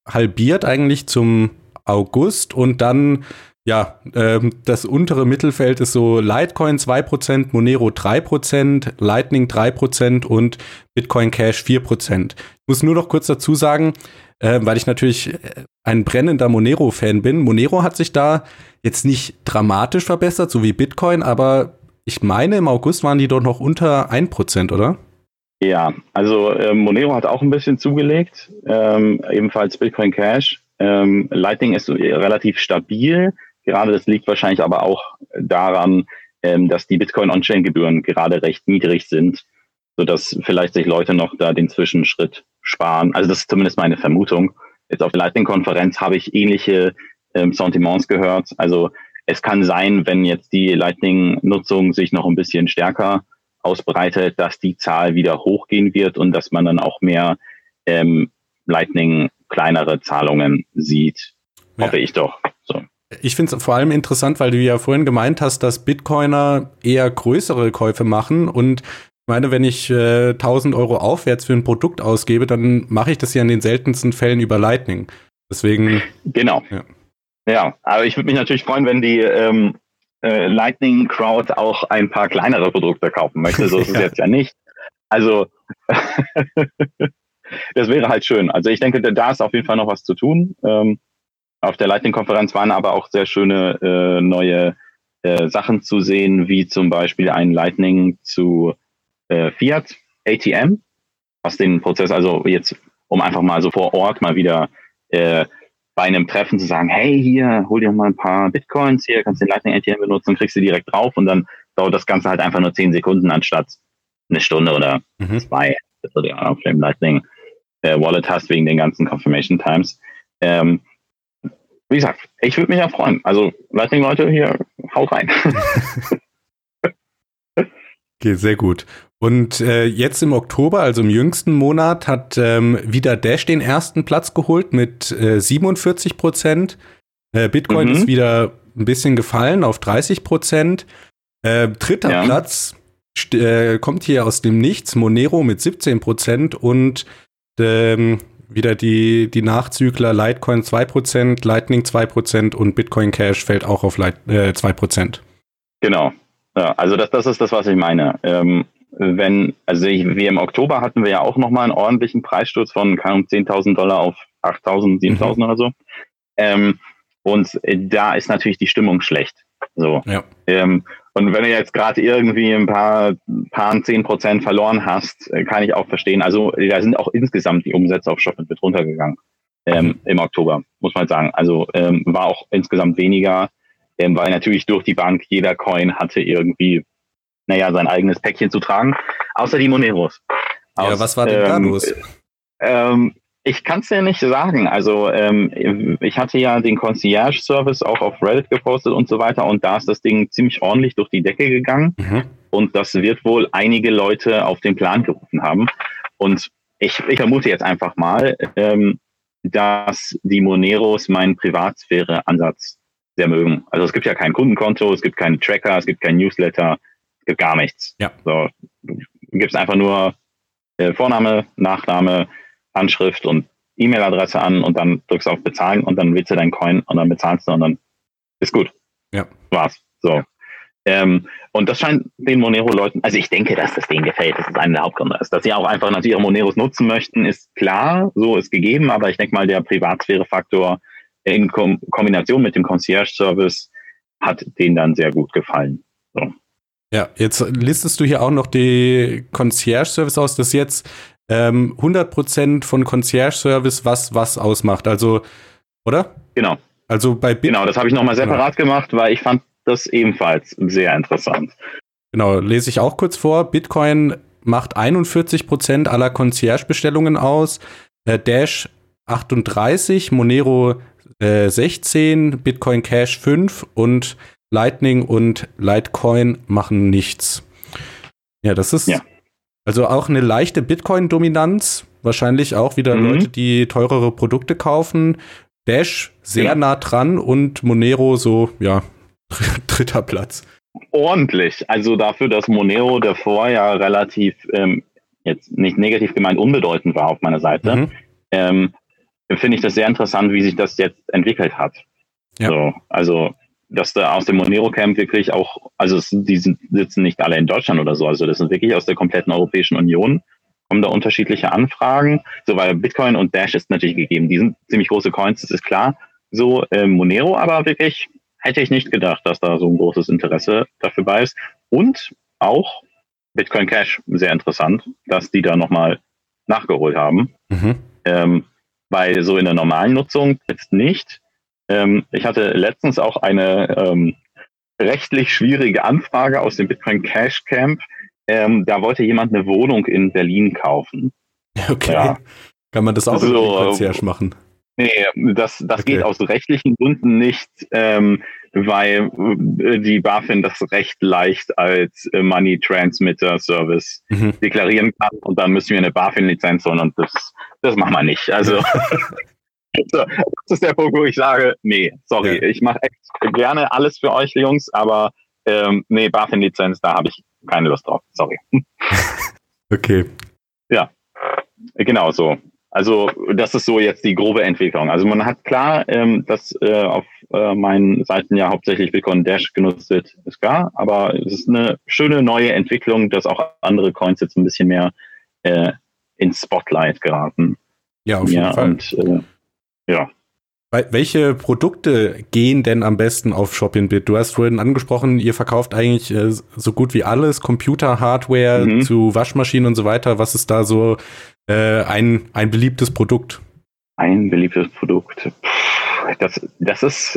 halbiert eigentlich zum August und dann, ja, ähm, das untere Mittelfeld ist so Litecoin zwei Prozent, Monero drei Prozent, Lightning drei Prozent und Bitcoin Cash vier Prozent. Ich muss nur noch kurz dazu sagen, äh, weil ich natürlich ein brennender Monero-Fan bin. Monero hat sich da jetzt nicht dramatisch verbessert, so wie Bitcoin, aber ich meine, im August waren die doch noch unter ein Prozent, oder? Ja, also ähm, Monero hat auch ein bisschen zugelegt, ähm, ebenfalls Bitcoin Cash. Ähm, Lightning ist relativ stabil. Gerade das liegt wahrscheinlich aber auch daran, ähm, dass die Bitcoin-On-Chain-Gebühren gerade recht niedrig sind, sodass vielleicht sich Leute noch da den Zwischenschritt sparen. Also das ist zumindest meine Vermutung. Jetzt auf der Lightning-Konferenz habe ich ähnliche ähm, Sentiments gehört. Also es kann sein, wenn jetzt die Lightning-Nutzung sich noch ein bisschen stärker ausbreitet, dass die Zahl wieder hochgehen wird und dass man dann auch mehr ähm, Lightning kleinere Zahlungen sieht. Ja. Hoffe ich doch. So. Ich finde es vor allem interessant, weil du ja vorhin gemeint hast, dass Bitcoiner eher größere Käufe machen und ich meine, wenn ich äh, tausend Euro aufwärts für ein Produkt ausgebe, dann mache ich das ja in den seltensten Fällen über Lightning. Deswegen. Genau. Ja, ja, aber ich würde mich natürlich freuen, wenn die ähm, äh, Lightning Crowd auch ein paar kleinere Produkte kaufen möchte. So ist es ja. jetzt ja nicht. Also das wäre halt schön. Also ich denke, da ist auf jeden Fall noch was zu tun. Ähm, auf der Lightning-Konferenz waren aber auch sehr schöne äh, neue äh, Sachen zu sehen, wie zum Beispiel ein Lightning zu äh, Fiat A T M, was den Prozess, also jetzt, um einfach mal so vor Ort mal wieder äh, bei einem Treffen zu sagen, hey, hier, hol dir mal ein paar Bitcoins, hier kannst du den Lightning A T M benutzen und kriegst du direkt drauf und dann dauert das Ganze halt einfach nur zehn Sekunden anstatt eine Stunde oder mhm. zwei, dass du dir auf dem Lightning äh, Wallet hast wegen den ganzen Confirmation Times. Ähm, wie gesagt, ich würde mich ja freuen. Also Lightning-Leute, hier, haut rein. Okay, sehr gut. Und äh, jetzt im Oktober, also im jüngsten Monat, hat ähm, wieder Dash den ersten Platz geholt mit äh, siebenundvierzig Prozent. Äh, Bitcoin mhm. ist wieder ein bisschen gefallen auf dreißig Prozent. Äh, dritter ja. Platz st- äh, kommt hier aus dem Nichts, Monero mit siebzehn Prozent und ähm, wieder die, die Nachzügler Litecoin zwei Prozent, Lightning zwei Prozent und Bitcoin Cash fällt auch auf Light, äh, zwei Prozent. Genau. Ja, also das, das ist das, was ich meine. Ähm, wenn, also ich, wie im Oktober hatten wir ja auch nochmal einen ordentlichen Preissturz von zehntausend Dollar auf achttausend, siebentausend mhm. oder so. Ähm, und da ist natürlich die Stimmung schlecht. So. Ja. Ähm, und wenn du jetzt gerade irgendwie ein paar, paar zehn Prozent verloren hast, kann ich auch verstehen. Also da sind auch insgesamt die Umsätze auf ShopIt runtergegangen ähm, mhm. im Oktober, muss man sagen. Also ähm, war auch insgesamt weniger, ähm, weil natürlich durch die Bank jeder Coin hatte irgendwie, naja, sein eigenes Päckchen zu tragen, außer die Moneros. Aus, ja, was war denn ähm, da los? Ähm, ich kann es ja nicht sagen. Also ähm, ich hatte ja den Concierge-Service auch auf Reddit gepostet und so weiter und da ist das Ding ziemlich ordentlich durch die Decke gegangen mhm. und das wird wohl einige Leute auf den Plan gerufen haben. Und ich, ich vermute jetzt einfach mal, ähm, dass die Moneros meinen Privatsphäre-Ansatz sehr mögen. Also es gibt ja kein Kundenkonto, es gibt keine Tracker, es gibt kein Newsletter, es gibt gar nichts. Ja. So, du gibst einfach nur äh, Vorname, Nachname, Anschrift und E-Mail-Adresse an und dann drückst du auf Bezahlen und dann willst du deinen Coin und dann bezahlst du und dann ist gut. Ja. War's. So. Ähm, und das scheint den Monero-Leuten, also ich denke, dass das denen gefällt, das ist einer der Hauptgründe. Dass sie auch einfach natürlich ihre Moneros nutzen möchten, ist klar, so ist gegeben, aber ich denke mal, der Privatsphäre-Faktor in Kom- Kombination mit dem Concierge-Service hat denen dann sehr gut gefallen. So. Ja, jetzt listest du hier auch noch die Concierge-Service aus, das jetzt ähm, hundert Prozent von Concierge-Service was was ausmacht, also, oder? Genau. Also bei Bit- Genau, das habe ich nochmal separat genau. gemacht, weil ich fand das ebenfalls sehr interessant. Genau, lese ich auch kurz vor. Bitcoin macht einundvierzig Prozent aller Concierge-Bestellungen aus, äh, Dash achtunddreißig, Monero äh, sechzehn, Bitcoin Cash fünf und Lightning und Litecoin machen nichts. Ja, das ist ja. also auch eine leichte Bitcoin-Dominanz. Wahrscheinlich auch wieder mhm. Leute, die teurere Produkte kaufen. Dash sehr ja. nah dran und Monero so, ja, dritter Platz. Ordentlich. Also dafür, dass Monero davor ja relativ, ähm, jetzt nicht negativ gemeint, unbedeutend war auf meiner Seite, mhm. ähm, finde ich das sehr interessant, wie sich das jetzt entwickelt hat. Ja. So, also, dass da aus dem Monero Camp wirklich auch, also es, die sind, sitzen nicht alle in Deutschland oder so, also das sind wirklich aus der kompletten Europäischen Union, kommen da unterschiedliche Anfragen, so, weil Bitcoin und Dash ist natürlich gegeben, die sind ziemlich große Coins, das ist klar, so äh, Monero aber wirklich hätte ich nicht gedacht, dass da so ein großes Interesse dafür bei ist und auch Bitcoin Cash, sehr interessant, dass die da nochmal nachgeholt haben, mhm. ähm, weil so in der normalen Nutzung jetzt nicht. Ähm, ich hatte letztens auch eine ähm, rechtlich schwierige Anfrage aus dem Bitcoin Cash Camp. Ähm, da wollte jemand eine Wohnung in Berlin kaufen. Okay. Ja. Kann man das auch so, im Concierge machen? Nee, das, das okay. geht aus rechtlichen Gründen nicht, ähm, weil die BaFin das recht leicht als Money Transmitter Service mhm. deklarieren kann und dann müssen wir eine BaFin-Lizenz holen und das, das machen wir nicht. Also so, das ist der Punkt, wo ich sage, nee, sorry, ja. ich mache echt gerne alles für euch, Jungs, aber ähm, nee, BaFin-Lizenz, da habe ich keine Lust drauf, sorry. Okay. Ja, genau so. Also das ist so jetzt die grobe Entwicklung. Also man hat klar, ähm, dass äh, auf äh, meinen Seiten ja hauptsächlich Bitcoin Dash genutzt wird, ist klar. Aber es ist eine schöne neue Entwicklung, dass auch andere Coins jetzt ein bisschen mehr äh, ins Spotlight geraten. Ja, auf jeden ja, Fall. Und, äh, ja. Welche Produkte gehen denn am besten auf ShopInBit? Du hast vorhin angesprochen, ihr verkauft eigentlich äh, so gut wie alles, Computer, Hardware mhm. zu Waschmaschinen und so weiter. Was ist da so äh, ein, ein beliebtes Produkt? Ein beliebtes Produkt. Puh, das, das ist,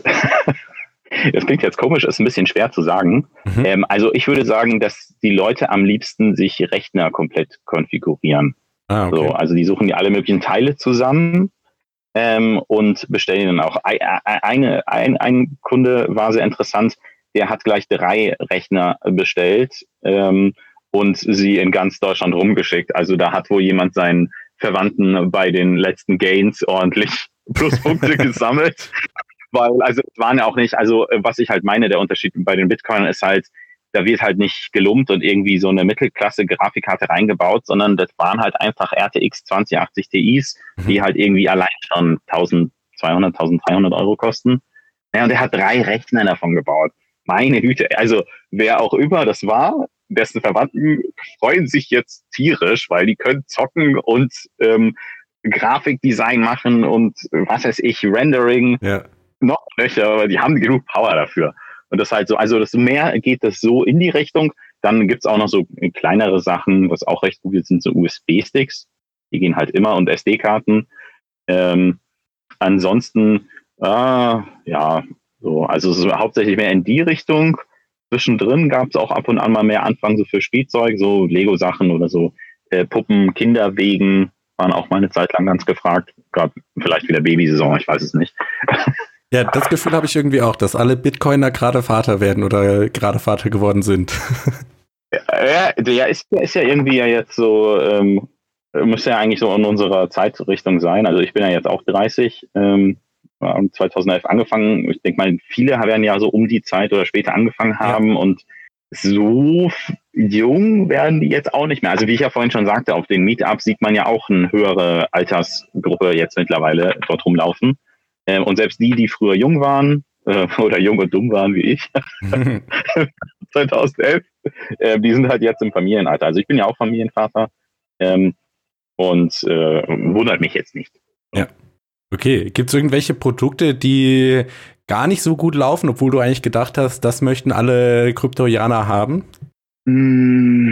das klingt jetzt komisch, ist ein bisschen schwer zu sagen. Mhm. Ähm, also ich würde sagen, dass die Leute am liebsten sich Rechner komplett konfigurieren. Ah, okay. So, also die suchen die alle möglichen Teile zusammen. Ähm, und bestellen dann auch. Eine, ein, ein Kunde war sehr interessant, der hat gleich drei Rechner bestellt ähm, und sie in ganz Deutschland rumgeschickt. Also da hat wohl jemand seinen Verwandten bei den letzten Gains ordentlich Pluspunkte gesammelt. Weil, also es waren ja auch nicht, also was ich halt meine, der Unterschied bei den Bitcoinern ist halt, da wird halt nicht gelumpt und irgendwie so eine Mittelklasse-Grafikkarte reingebaut, sondern das waren halt einfach R T X zwanzig achtzigTis, mhm. die halt irgendwie allein schon eintausendzweihundert, eintausenddreihundert Euro kosten. Ja, und er hat drei Rechner davon gebaut. Meine Güte, also wer auch immer das war, dessen Verwandten freuen sich jetzt tierisch, weil die können zocken und ähm, Grafikdesign machen und was weiß ich, Rendering, ja. noch Löcher, aber die haben genug Power dafür. Und das halt so, also das mehr geht das so in die Richtung. Dann gibt's auch noch so kleinere Sachen, was auch recht gut ist, sind so U S B-Sticks. Die gehen halt immer und S D-Karten. Ähm, ansonsten, äh, ja, so, also so hauptsächlich mehr in die Richtung. Zwischendrin gab's auch ab und an mal mehr Anfang so für Spielzeug, so Lego-Sachen oder so äh, Puppen, Kinderwegen waren auch mal eine Zeit lang ganz gefragt. Gab vielleicht wieder Babysaison, ich weiß es nicht. Ja, das Gefühl habe ich irgendwie auch, dass alle Bitcoiner gerade Vater werden oder gerade Vater geworden sind. Ja, der ist, der ist ja irgendwie ja jetzt so, ähm, müsste ja eigentlich so in unserer Zeitrichtung sein. Also ich bin ja jetzt auch dreißig, ähm, zweitausendelf angefangen. Ich denke mal, viele werden ja so um die Zeit oder später angefangen haben ja. Und so jung werden die jetzt auch nicht mehr. Also wie ich ja vorhin schon sagte, auf den Meetups sieht man ja auch eine höhere Altersgruppe jetzt mittlerweile dort rumlaufen. Ähm, und selbst die, die früher jung waren, äh, oder jung und dumm waren wie ich, zweitausendelf, äh, die sind halt jetzt im Familienalter. Also ich bin ja auch Familienvater ähm, und äh, wundert mich jetzt nicht. Ja. Okay, gibt es irgendwelche Produkte, die gar nicht so gut laufen, obwohl du eigentlich gedacht hast, das möchten alle Kryptoianer haben? Hm.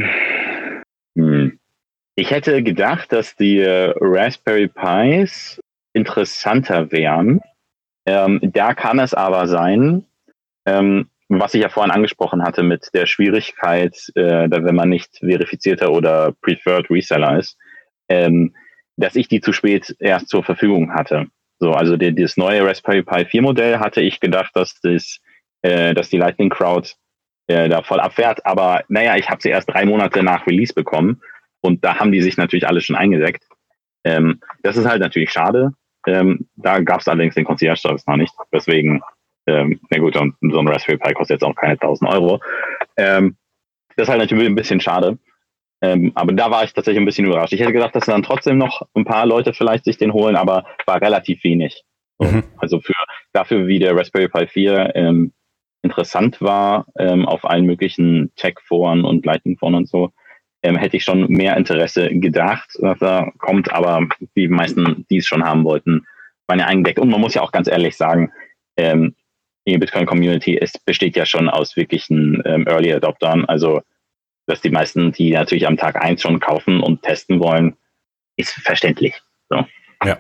Hm. Ich hätte gedacht, dass die äh, Raspberry Pis interessanter wären. Ähm, da kann es aber sein, ähm, was ich ja vorhin angesprochen hatte mit der Schwierigkeit, äh, wenn man nicht verifizierter oder preferred Reseller ist, ähm, dass ich die zu spät erst zur Verfügung hatte. So, also die, das neue Raspberry Pi vier Modell hatte ich gedacht, dass das, äh, dass die Lightning Crowd äh, da voll abfährt. Aber naja, ich habe sie erst drei Monate nach Release bekommen und da haben die sich natürlich alle schon eingedeckt. Ähm, das ist halt natürlich schade. Ähm, da gab es allerdings den Concierge-Service noch nicht. Deswegen, ähm, na gut, und so ein Raspberry Pi kostet jetzt auch keine tausend Euro. Ähm, das ist halt natürlich ein bisschen schade. Ähm, aber da war ich tatsächlich ein bisschen überrascht. Ich hätte gedacht, dass dann trotzdem noch ein paar Leute vielleicht sich den holen, aber war relativ wenig. So, mhm. Also für dafür, wie der Raspberry Pi vier ähm, interessant war, ähm, auf allen möglichen Tech-Foren und Lightning-Foren und so, ähm, hätte ich schon mehr Interesse gedacht, dass er kommt, aber die meisten, die es schon haben wollten, waren ja eingedeckt. Und man muss ja auch ganz ehrlich sagen, ähm, die Bitcoin-Community ist, besteht ja schon aus wirklichen ähm, Early Adoptern. Also, dass die meisten, die natürlich am Tag eins schon kaufen und testen wollen, ist verständlich. So. Ja.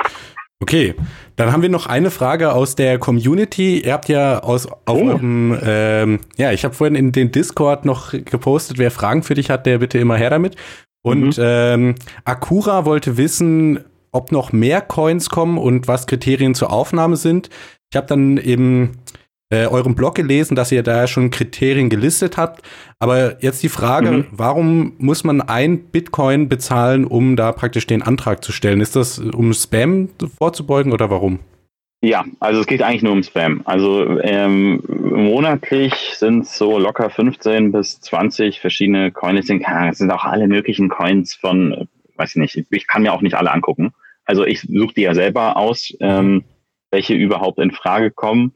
Okay, dann haben wir noch eine Frage aus der Community. Ihr habt ja aus auf oh. eurem, ähm, ja, ich habe vorhin in den Discord noch gepostet, wer Fragen für dich hat, der bitte immer her damit. Und mhm. ähm, Akura wollte wissen, ob noch mehr Coins kommen und was Kriterien zur Aufnahme sind. Ich habe dann eben äh, eurem Blog gelesen, dass ihr da schon Kriterien gelistet habt. Aber jetzt die Frage, mhm. warum muss man ein Bitcoin bezahlen, um da praktisch den Antrag zu stellen? Ist das, um Spam vorzubeugen oder warum? Ja, also es geht eigentlich nur um Spam. Also ähm, monatlich sind es so locker fünfzehn bis zwanzig verschiedene Coins. Es sind auch alle möglichen Coins von, weiß ich nicht, ich kann mir auch nicht alle angucken. Also ich suche die ja selber aus, ähm, welche überhaupt in Frage kommen.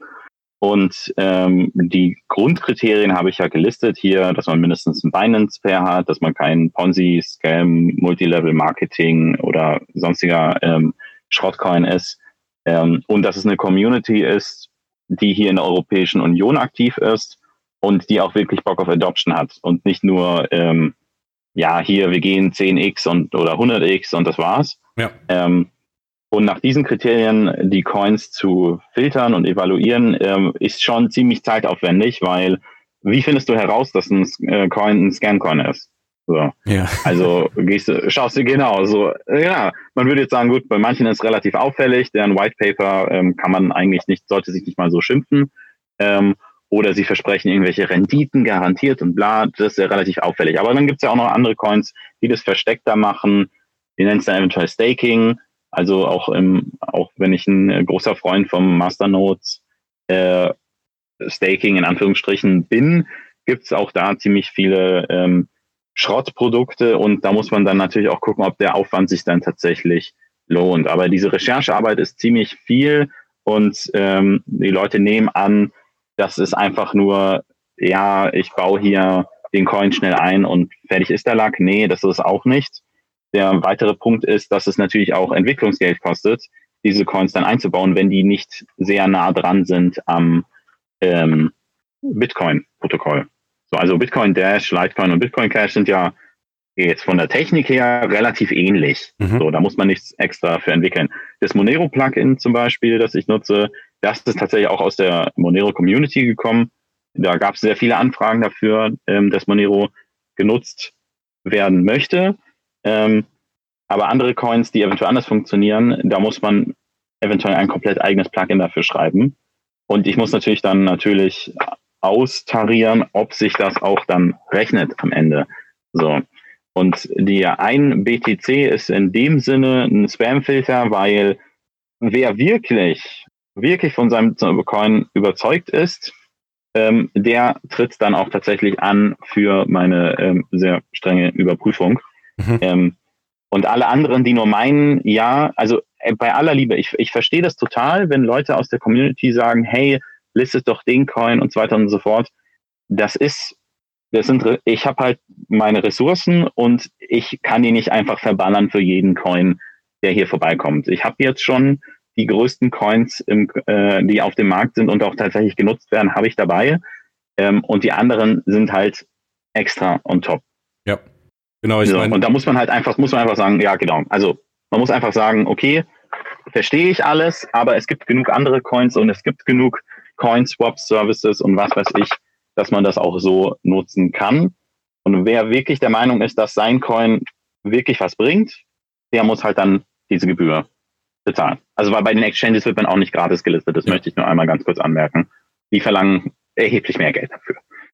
Und ähm, die Grundkriterien habe ich ja gelistet hier, dass man mindestens ein Binance-Pair hat, dass man kein Ponzi, Scam, Multilevel-Marketing oder sonstiger ähm, Schrottcoin ist. Ähm, und dass es eine Community ist, die hier in der Europäischen Union aktiv ist und die auch wirklich Bock auf Adoption hat und nicht nur, ähm, ja, hier, wir gehen zehn x und oder hundert x und das war's. Ja. Ähm, Und nach diesen Kriterien die Coins zu filtern und evaluieren, ähm, ist schon ziemlich zeitaufwendig, weil wie findest du heraus, dass ein äh, Coin ein Scam-Coin ist? So. Ja. Also gehst du, schaust du genau so, ja, man würde jetzt sagen, gut, bei manchen ist es relativ auffällig, deren White Paper ähm, kann man eigentlich nicht, sollte sich nicht mal so schimpfen. Ähm, oder sie versprechen irgendwelche Renditen garantiert und bla, das ist ja relativ auffällig. Aber dann gibt es ja auch noch andere Coins, die das versteckter machen, die nennen es dann eventuell Staking. Also auch im, auch wenn ich ein großer Freund vom Masternodes äh, Staking in Anführungsstrichen bin, gibt es auch da ziemlich viele ähm, Schrottprodukte und da muss man dann natürlich auch gucken, ob der Aufwand sich dann tatsächlich lohnt. Aber diese Recherchearbeit ist ziemlich viel und ähm, die Leute nehmen an, das ist einfach nur, ja, ich baue hier den Coin schnell ein und fertig ist der Lack. Nee, das ist auch nicht. Der weitere Punkt ist, dass es natürlich auch Entwicklungsgeld kostet, diese Coins dann einzubauen, wenn die nicht sehr nah dran sind am ähm, Bitcoin-Protokoll. So, also Bitcoin Dash, Litecoin und Bitcoin Cash sind ja jetzt von der Technik her relativ ähnlich. Mhm. So, da muss man nichts extra für entwickeln. Das Monero-Plugin zum Beispiel, das ich nutze, das ist tatsächlich auch aus der Monero-Community gekommen. Da gab es sehr viele Anfragen dafür, ähm, dass Monero genutzt werden möchte. Ähm, aber andere Coins, die eventuell anders funktionieren, da muss man eventuell ein komplett eigenes Plugin dafür schreiben. Und ich muss natürlich dann natürlich austarieren, ob sich das auch dann rechnet am Ende. So. Und die ein B T C ist in dem Sinne ein Spam-Filter, weil wer wirklich, wirklich von seinem Coin überzeugt ist, ähm, der tritt dann auch tatsächlich an für meine ähm, sehr strenge Überprüfung. Mhm. Ähm, und alle anderen, die nur meinen, ja, also äh, bei aller Liebe, ich, ich verstehe das total, wenn Leute aus der Community sagen, hey, listet doch den Coin und so weiter und so fort. Das ist, das sind, ich habe halt meine Ressourcen und ich kann die nicht einfach verballern für jeden Coin, der hier vorbeikommt. Ich habe jetzt schon die größten Coins, im, äh, die auf dem Markt sind und auch tatsächlich genutzt werden, habe ich dabei. Ähm, und die anderen sind halt extra on top. Ja. Genau, ich so, mein, und da muss man halt einfach, muss man einfach sagen, ja genau, also man muss einfach sagen, okay, verstehe ich alles, aber es gibt genug andere Coins und es gibt genug Coin-Swap-Services und was weiß ich, dass man das auch so nutzen kann. Und wer wirklich der Meinung ist, dass sein Coin wirklich was bringt, der muss halt dann diese Gebühr bezahlen. Also weil bei den Exchanges wird man auch nicht gratis gelistet, das ja. möchte ich nur einmal ganz kurz anmerken. Die verlangen erheblich mehr Geld dafür.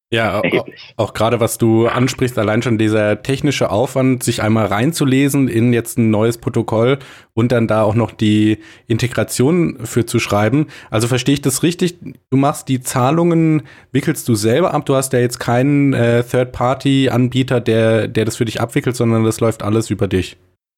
Ja, erheblich. auch, auch gerade was du ansprichst, allein schon dieser technische Aufwand, sich einmal reinzulesen in jetzt ein neues Protokoll und dann da auch noch die Integration für zu schreiben. Also verstehe ich das richtig? Du machst die Zahlungen, wickelst du selber ab? Du hast ja jetzt keinen äh, Third-Party-Anbieter, der, der das für dich abwickelt, sondern das läuft alles über dich.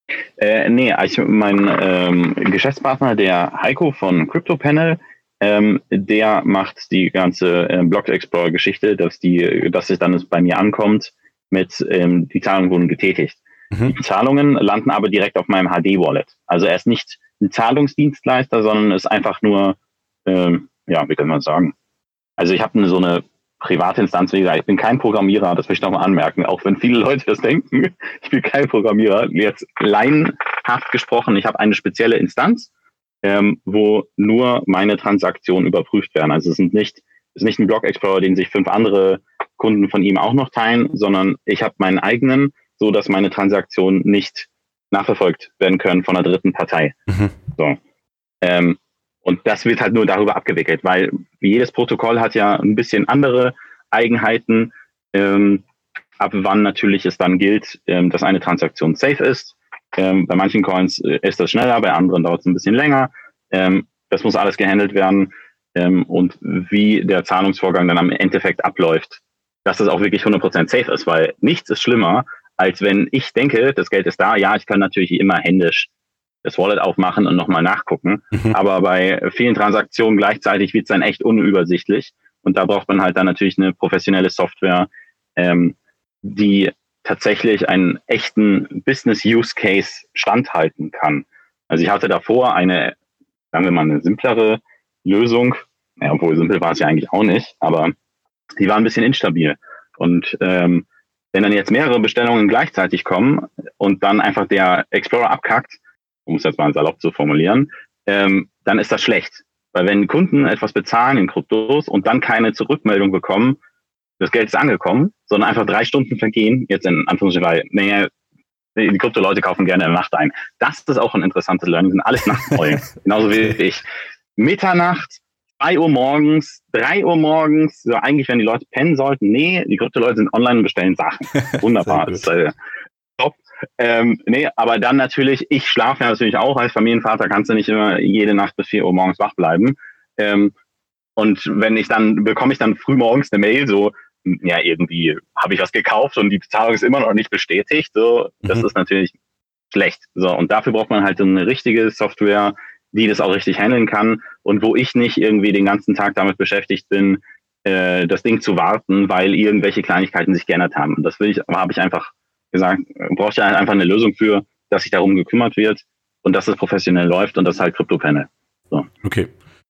Äh, nee, ich, mein ähm, Geschäftspartner, der Heiko von CryptoPanel, ähm, der macht die ganze äh, Block Explorer-Geschichte, dass die, dass es dann bei mir ankommt, mit ähm, die Zahlungen wurden getätigt. Mhm. Die Zahlungen landen aber direkt auf meinem H D-Wallet. Also er ist nicht ein Zahlungsdienstleister, sondern ist einfach nur, ähm, ja, wie kann man sagen? Also ich habe so eine private Instanz, wie gesagt, ich bin kein Programmierer, das will ich noch mal anmerken, auch wenn viele Leute das denken, ich bin kein Programmierer, jetzt laienhaft gesprochen, ich habe eine spezielle Instanz, ähm, wo nur meine Transaktionen überprüft werden. Also es sind nicht, es ist nicht ein Block Explorer, den sich fünf andere Kunden von ihm auch noch teilen, sondern ich habe meinen eigenen, so dass meine Transaktionen nicht nachverfolgt werden können von einer dritten Partei. Mhm. So. Ähm, Und das wird halt nur darüber abgewickelt, weil jedes Protokoll hat ja ein bisschen andere Eigenheiten, ähm, ab wann natürlich es dann gilt, ähm, dass eine Transaktion safe ist. Ähm, bei manchen Coins äh, ist das schneller, bei anderen dauert es ein bisschen länger. Ähm, das muss alles gehandelt werden. Ähm, und wie der Zahlungsvorgang dann am Endeffekt abläuft, dass das auch wirklich hundert Prozent safe ist, weil nichts ist schlimmer, als wenn ich denke, das Geld ist da. Ja, ich kann natürlich immer händisch das Wallet aufmachen und nochmal nachgucken. Mhm. Aber bei vielen Transaktionen gleichzeitig wird es dann echt unübersichtlich. Und da braucht man halt dann natürlich eine professionelle Software, ähm, die tatsächlich einen echten Business-Use-Case standhalten kann. Also ich hatte davor eine, sagen wir mal, eine simplere Lösung. Ja, obwohl simpel war es ja eigentlich auch nicht, aber die war ein bisschen instabil. Und ähm, wenn dann jetzt mehrere Bestellungen gleichzeitig kommen und dann einfach der Explorer abkackt, um es jetzt mal salopp zu formulieren, ähm, dann ist das schlecht. Weil wenn Kunden etwas bezahlen in Kryptos und dann keine Zurückmeldung bekommen, das Geld ist angekommen, sondern einfach drei Stunden vergehen, jetzt in Anführungsstrichen, weil nee, die Krypto-Leute kaufen gerne in der Nacht ein. Das ist auch ein interessantes Learning, sind alles Nachteulen, genauso wie ich. Mitternacht, zwei Uhr morgens, drei Uhr morgens, so eigentlich, wenn die Leute pennen sollten, nee, die Krypto-Leute sind online und bestellen Sachen. Wunderbar, das ist äh, top. Ähm, nee, aber dann natürlich, ich schlafe ja natürlich auch, als Familienvater kannst du nicht immer jede Nacht bis vier Uhr morgens wach bleiben. Ähm, und wenn ich dann, bekomme ich dann früh morgens eine Mail, so, ja, irgendwie habe ich was gekauft und die Bezahlung ist immer noch nicht bestätigt, so, das mhm. ist natürlich schlecht. So, und dafür braucht man halt eine richtige Software, die das auch richtig handeln kann und wo ich nicht irgendwie den ganzen Tag damit beschäftigt bin, äh, das Ding zu warten, weil irgendwelche Kleinigkeiten sich geändert haben. Und das will ich, habe ich einfach gesagt, braucht ja einfach eine Lösung für, dass sich darum gekümmert wird und dass es professionell läuft und das ist halt CryptoPanel. So. Okay.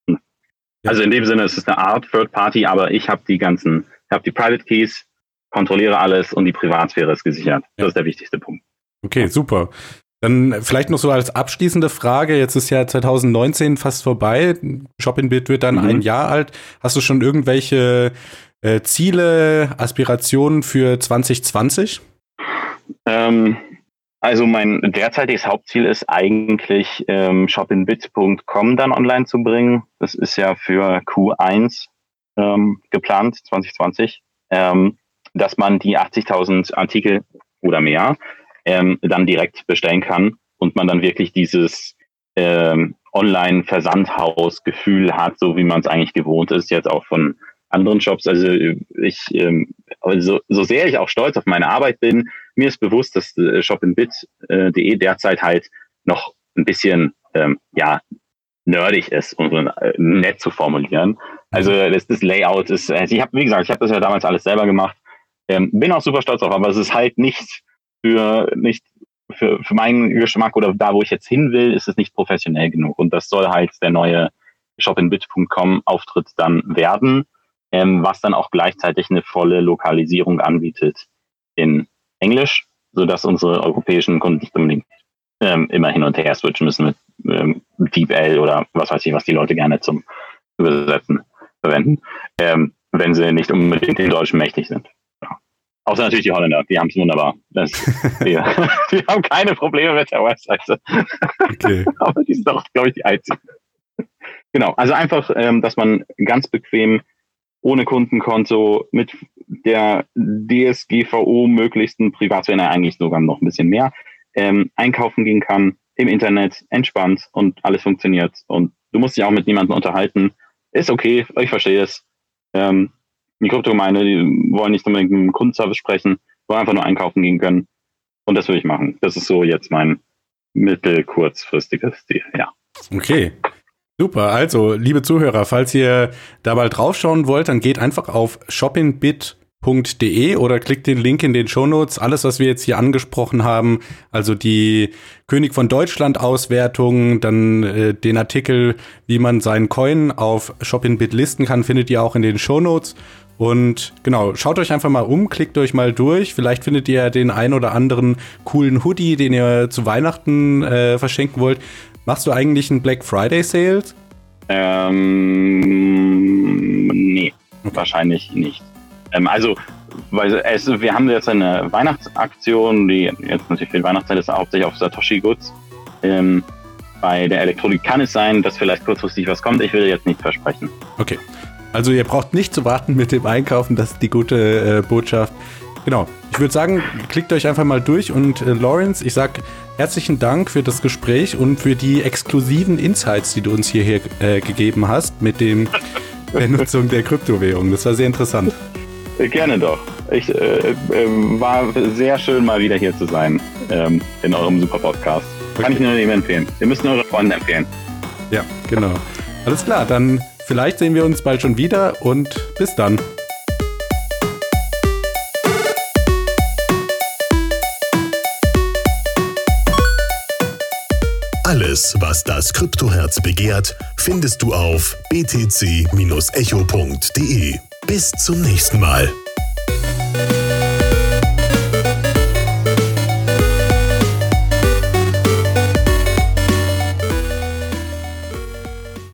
Also in dem Sinne, es ist eine Art Third Party, aber ich habe die ganzen, ich habe die Private Keys, kontrolliere alles und die Privatsphäre ist gesichert. Das ja. ist der wichtigste Punkt. Okay, super. Dann vielleicht noch so als abschließende Frage, jetzt ist ja zwanzig neunzehn fast vorbei, Shopinbit wird dann mhm. ein Jahr alt. Hast du schon irgendwelche äh, Ziele, Aspirationen für zwanzig zwanzig? Ähm, also mein derzeitiges Hauptziel ist eigentlich ähm, shopinbit punkt com dann online zu bringen. Das ist ja für Q eins ähm, geplant, zwanzig zwanzig, ähm, dass man die achtzigtausend Artikel oder mehr ähm, dann direkt bestellen kann und man dann wirklich dieses ähm, Online-Versandhaus-Gefühl hat, so wie man es eigentlich gewohnt ist, jetzt auch von anderen Shops. Also ich, ähm, also, so sehr ich auch stolz auf meine Arbeit bin, mir ist bewusst, dass äh, shopinbit punkt de derzeit halt noch ein bisschen ähm, ja nerdig ist, um äh, nett zu formulieren. Also das, das Layout ist, also ich habe, wie gesagt, ich habe das ja damals alles selber gemacht, ähm, bin auch super stolz drauf, aber es ist halt nicht für nicht für, für meinen Geschmack oder da, wo ich jetzt hin will, ist es nicht professionell genug. Und das soll halt der neue shopinbit punkt com Auftritt dann werden, ähm, was dann auch gleichzeitig eine volle Lokalisierung anbietet in Englisch, sodass unsere europäischen Kunden nicht unbedingt ähm, immer hin und her switchen müssen mit ähm, DeepL oder was weiß ich, was die Leute gerne zum Übersetzen verwenden, ähm, wenn sie nicht unbedingt den Deutschen mächtig sind. Ja. Außer natürlich die Holländer, die haben es wunderbar. Das, die, die haben keine Probleme mit der Webseite. Okay. Aber die sind doch, glaube ich, die einzigen. Genau, also einfach, ähm, dass man ganz bequem ohne Kundenkonto, mit der D S G V O möglichsten Privatsphäre, eigentlich sogar noch ein bisschen mehr, ähm, einkaufen gehen kann, im Internet, entspannt und alles funktioniert. Und du musst dich auch mit niemandem unterhalten. Ist okay, ich verstehe es. Ähm, die Kryptogemeinde, die wollen nicht unbedingt mit dem Kundenservice sprechen, wollen einfach nur einkaufen gehen können. Und das will ich machen. Das ist so jetzt mein mittel-kurzfristiges Ziel, ja. Okay, super. Also, liebe Zuhörer, falls ihr da mal draufschauen wollt, dann geht einfach auf shoppingbit punkt de oder klickt den Link in den Shownotes. Alles, was wir jetzt hier angesprochen haben, also die König von Deutschland Auswertung, dann äh, den Artikel, wie man seinen Coin auf Shoppingbit listen kann, findet ihr auch in den Shownotes. Und genau, schaut euch einfach mal um, klickt euch mal durch. Vielleicht findet ihr den ein oder anderen coolen Hoodie, den ihr zu Weihnachten äh, verschenken wollt. Machst du eigentlich einen Black Friday Sale? Ähm, nee, okay. Wahrscheinlich nicht. Ähm, also, weil es, wir haben jetzt eine Weihnachtsaktion, die jetzt natürlich für die Weihnachtszeit ist, hauptsächlich auf Satoshi Goods. Ähm, bei der Elektronik kann es sein, dass vielleicht kurzfristig was kommt. Ich will jetzt nicht versprechen. Okay. Also ihr braucht nicht zu warten mit dem Einkaufen, das ist die gute äh, Botschaft. Genau, ich würde sagen, klickt euch einfach mal durch und äh, Lawrence, ich sag herzlichen Dank für das Gespräch und für die exklusiven Insights, die du uns hierher äh, gegeben hast mit dem, der Nutzung der Kryptowährung. Das war sehr interessant. Gerne doch. Ich äh, äh, war sehr schön, mal wieder hier zu sein ähm, in eurem super Podcast. Okay. Kann ich nur jedem empfehlen. Ihr müsst nur eure Freunde empfehlen. Ja, genau. Alles klar, dann vielleicht sehen wir uns bald schon wieder und bis dann. Alles, was das Kryptoherz begehrt, findest du auf b t c Bindestrich echo punkt de. Bis zum nächsten Mal.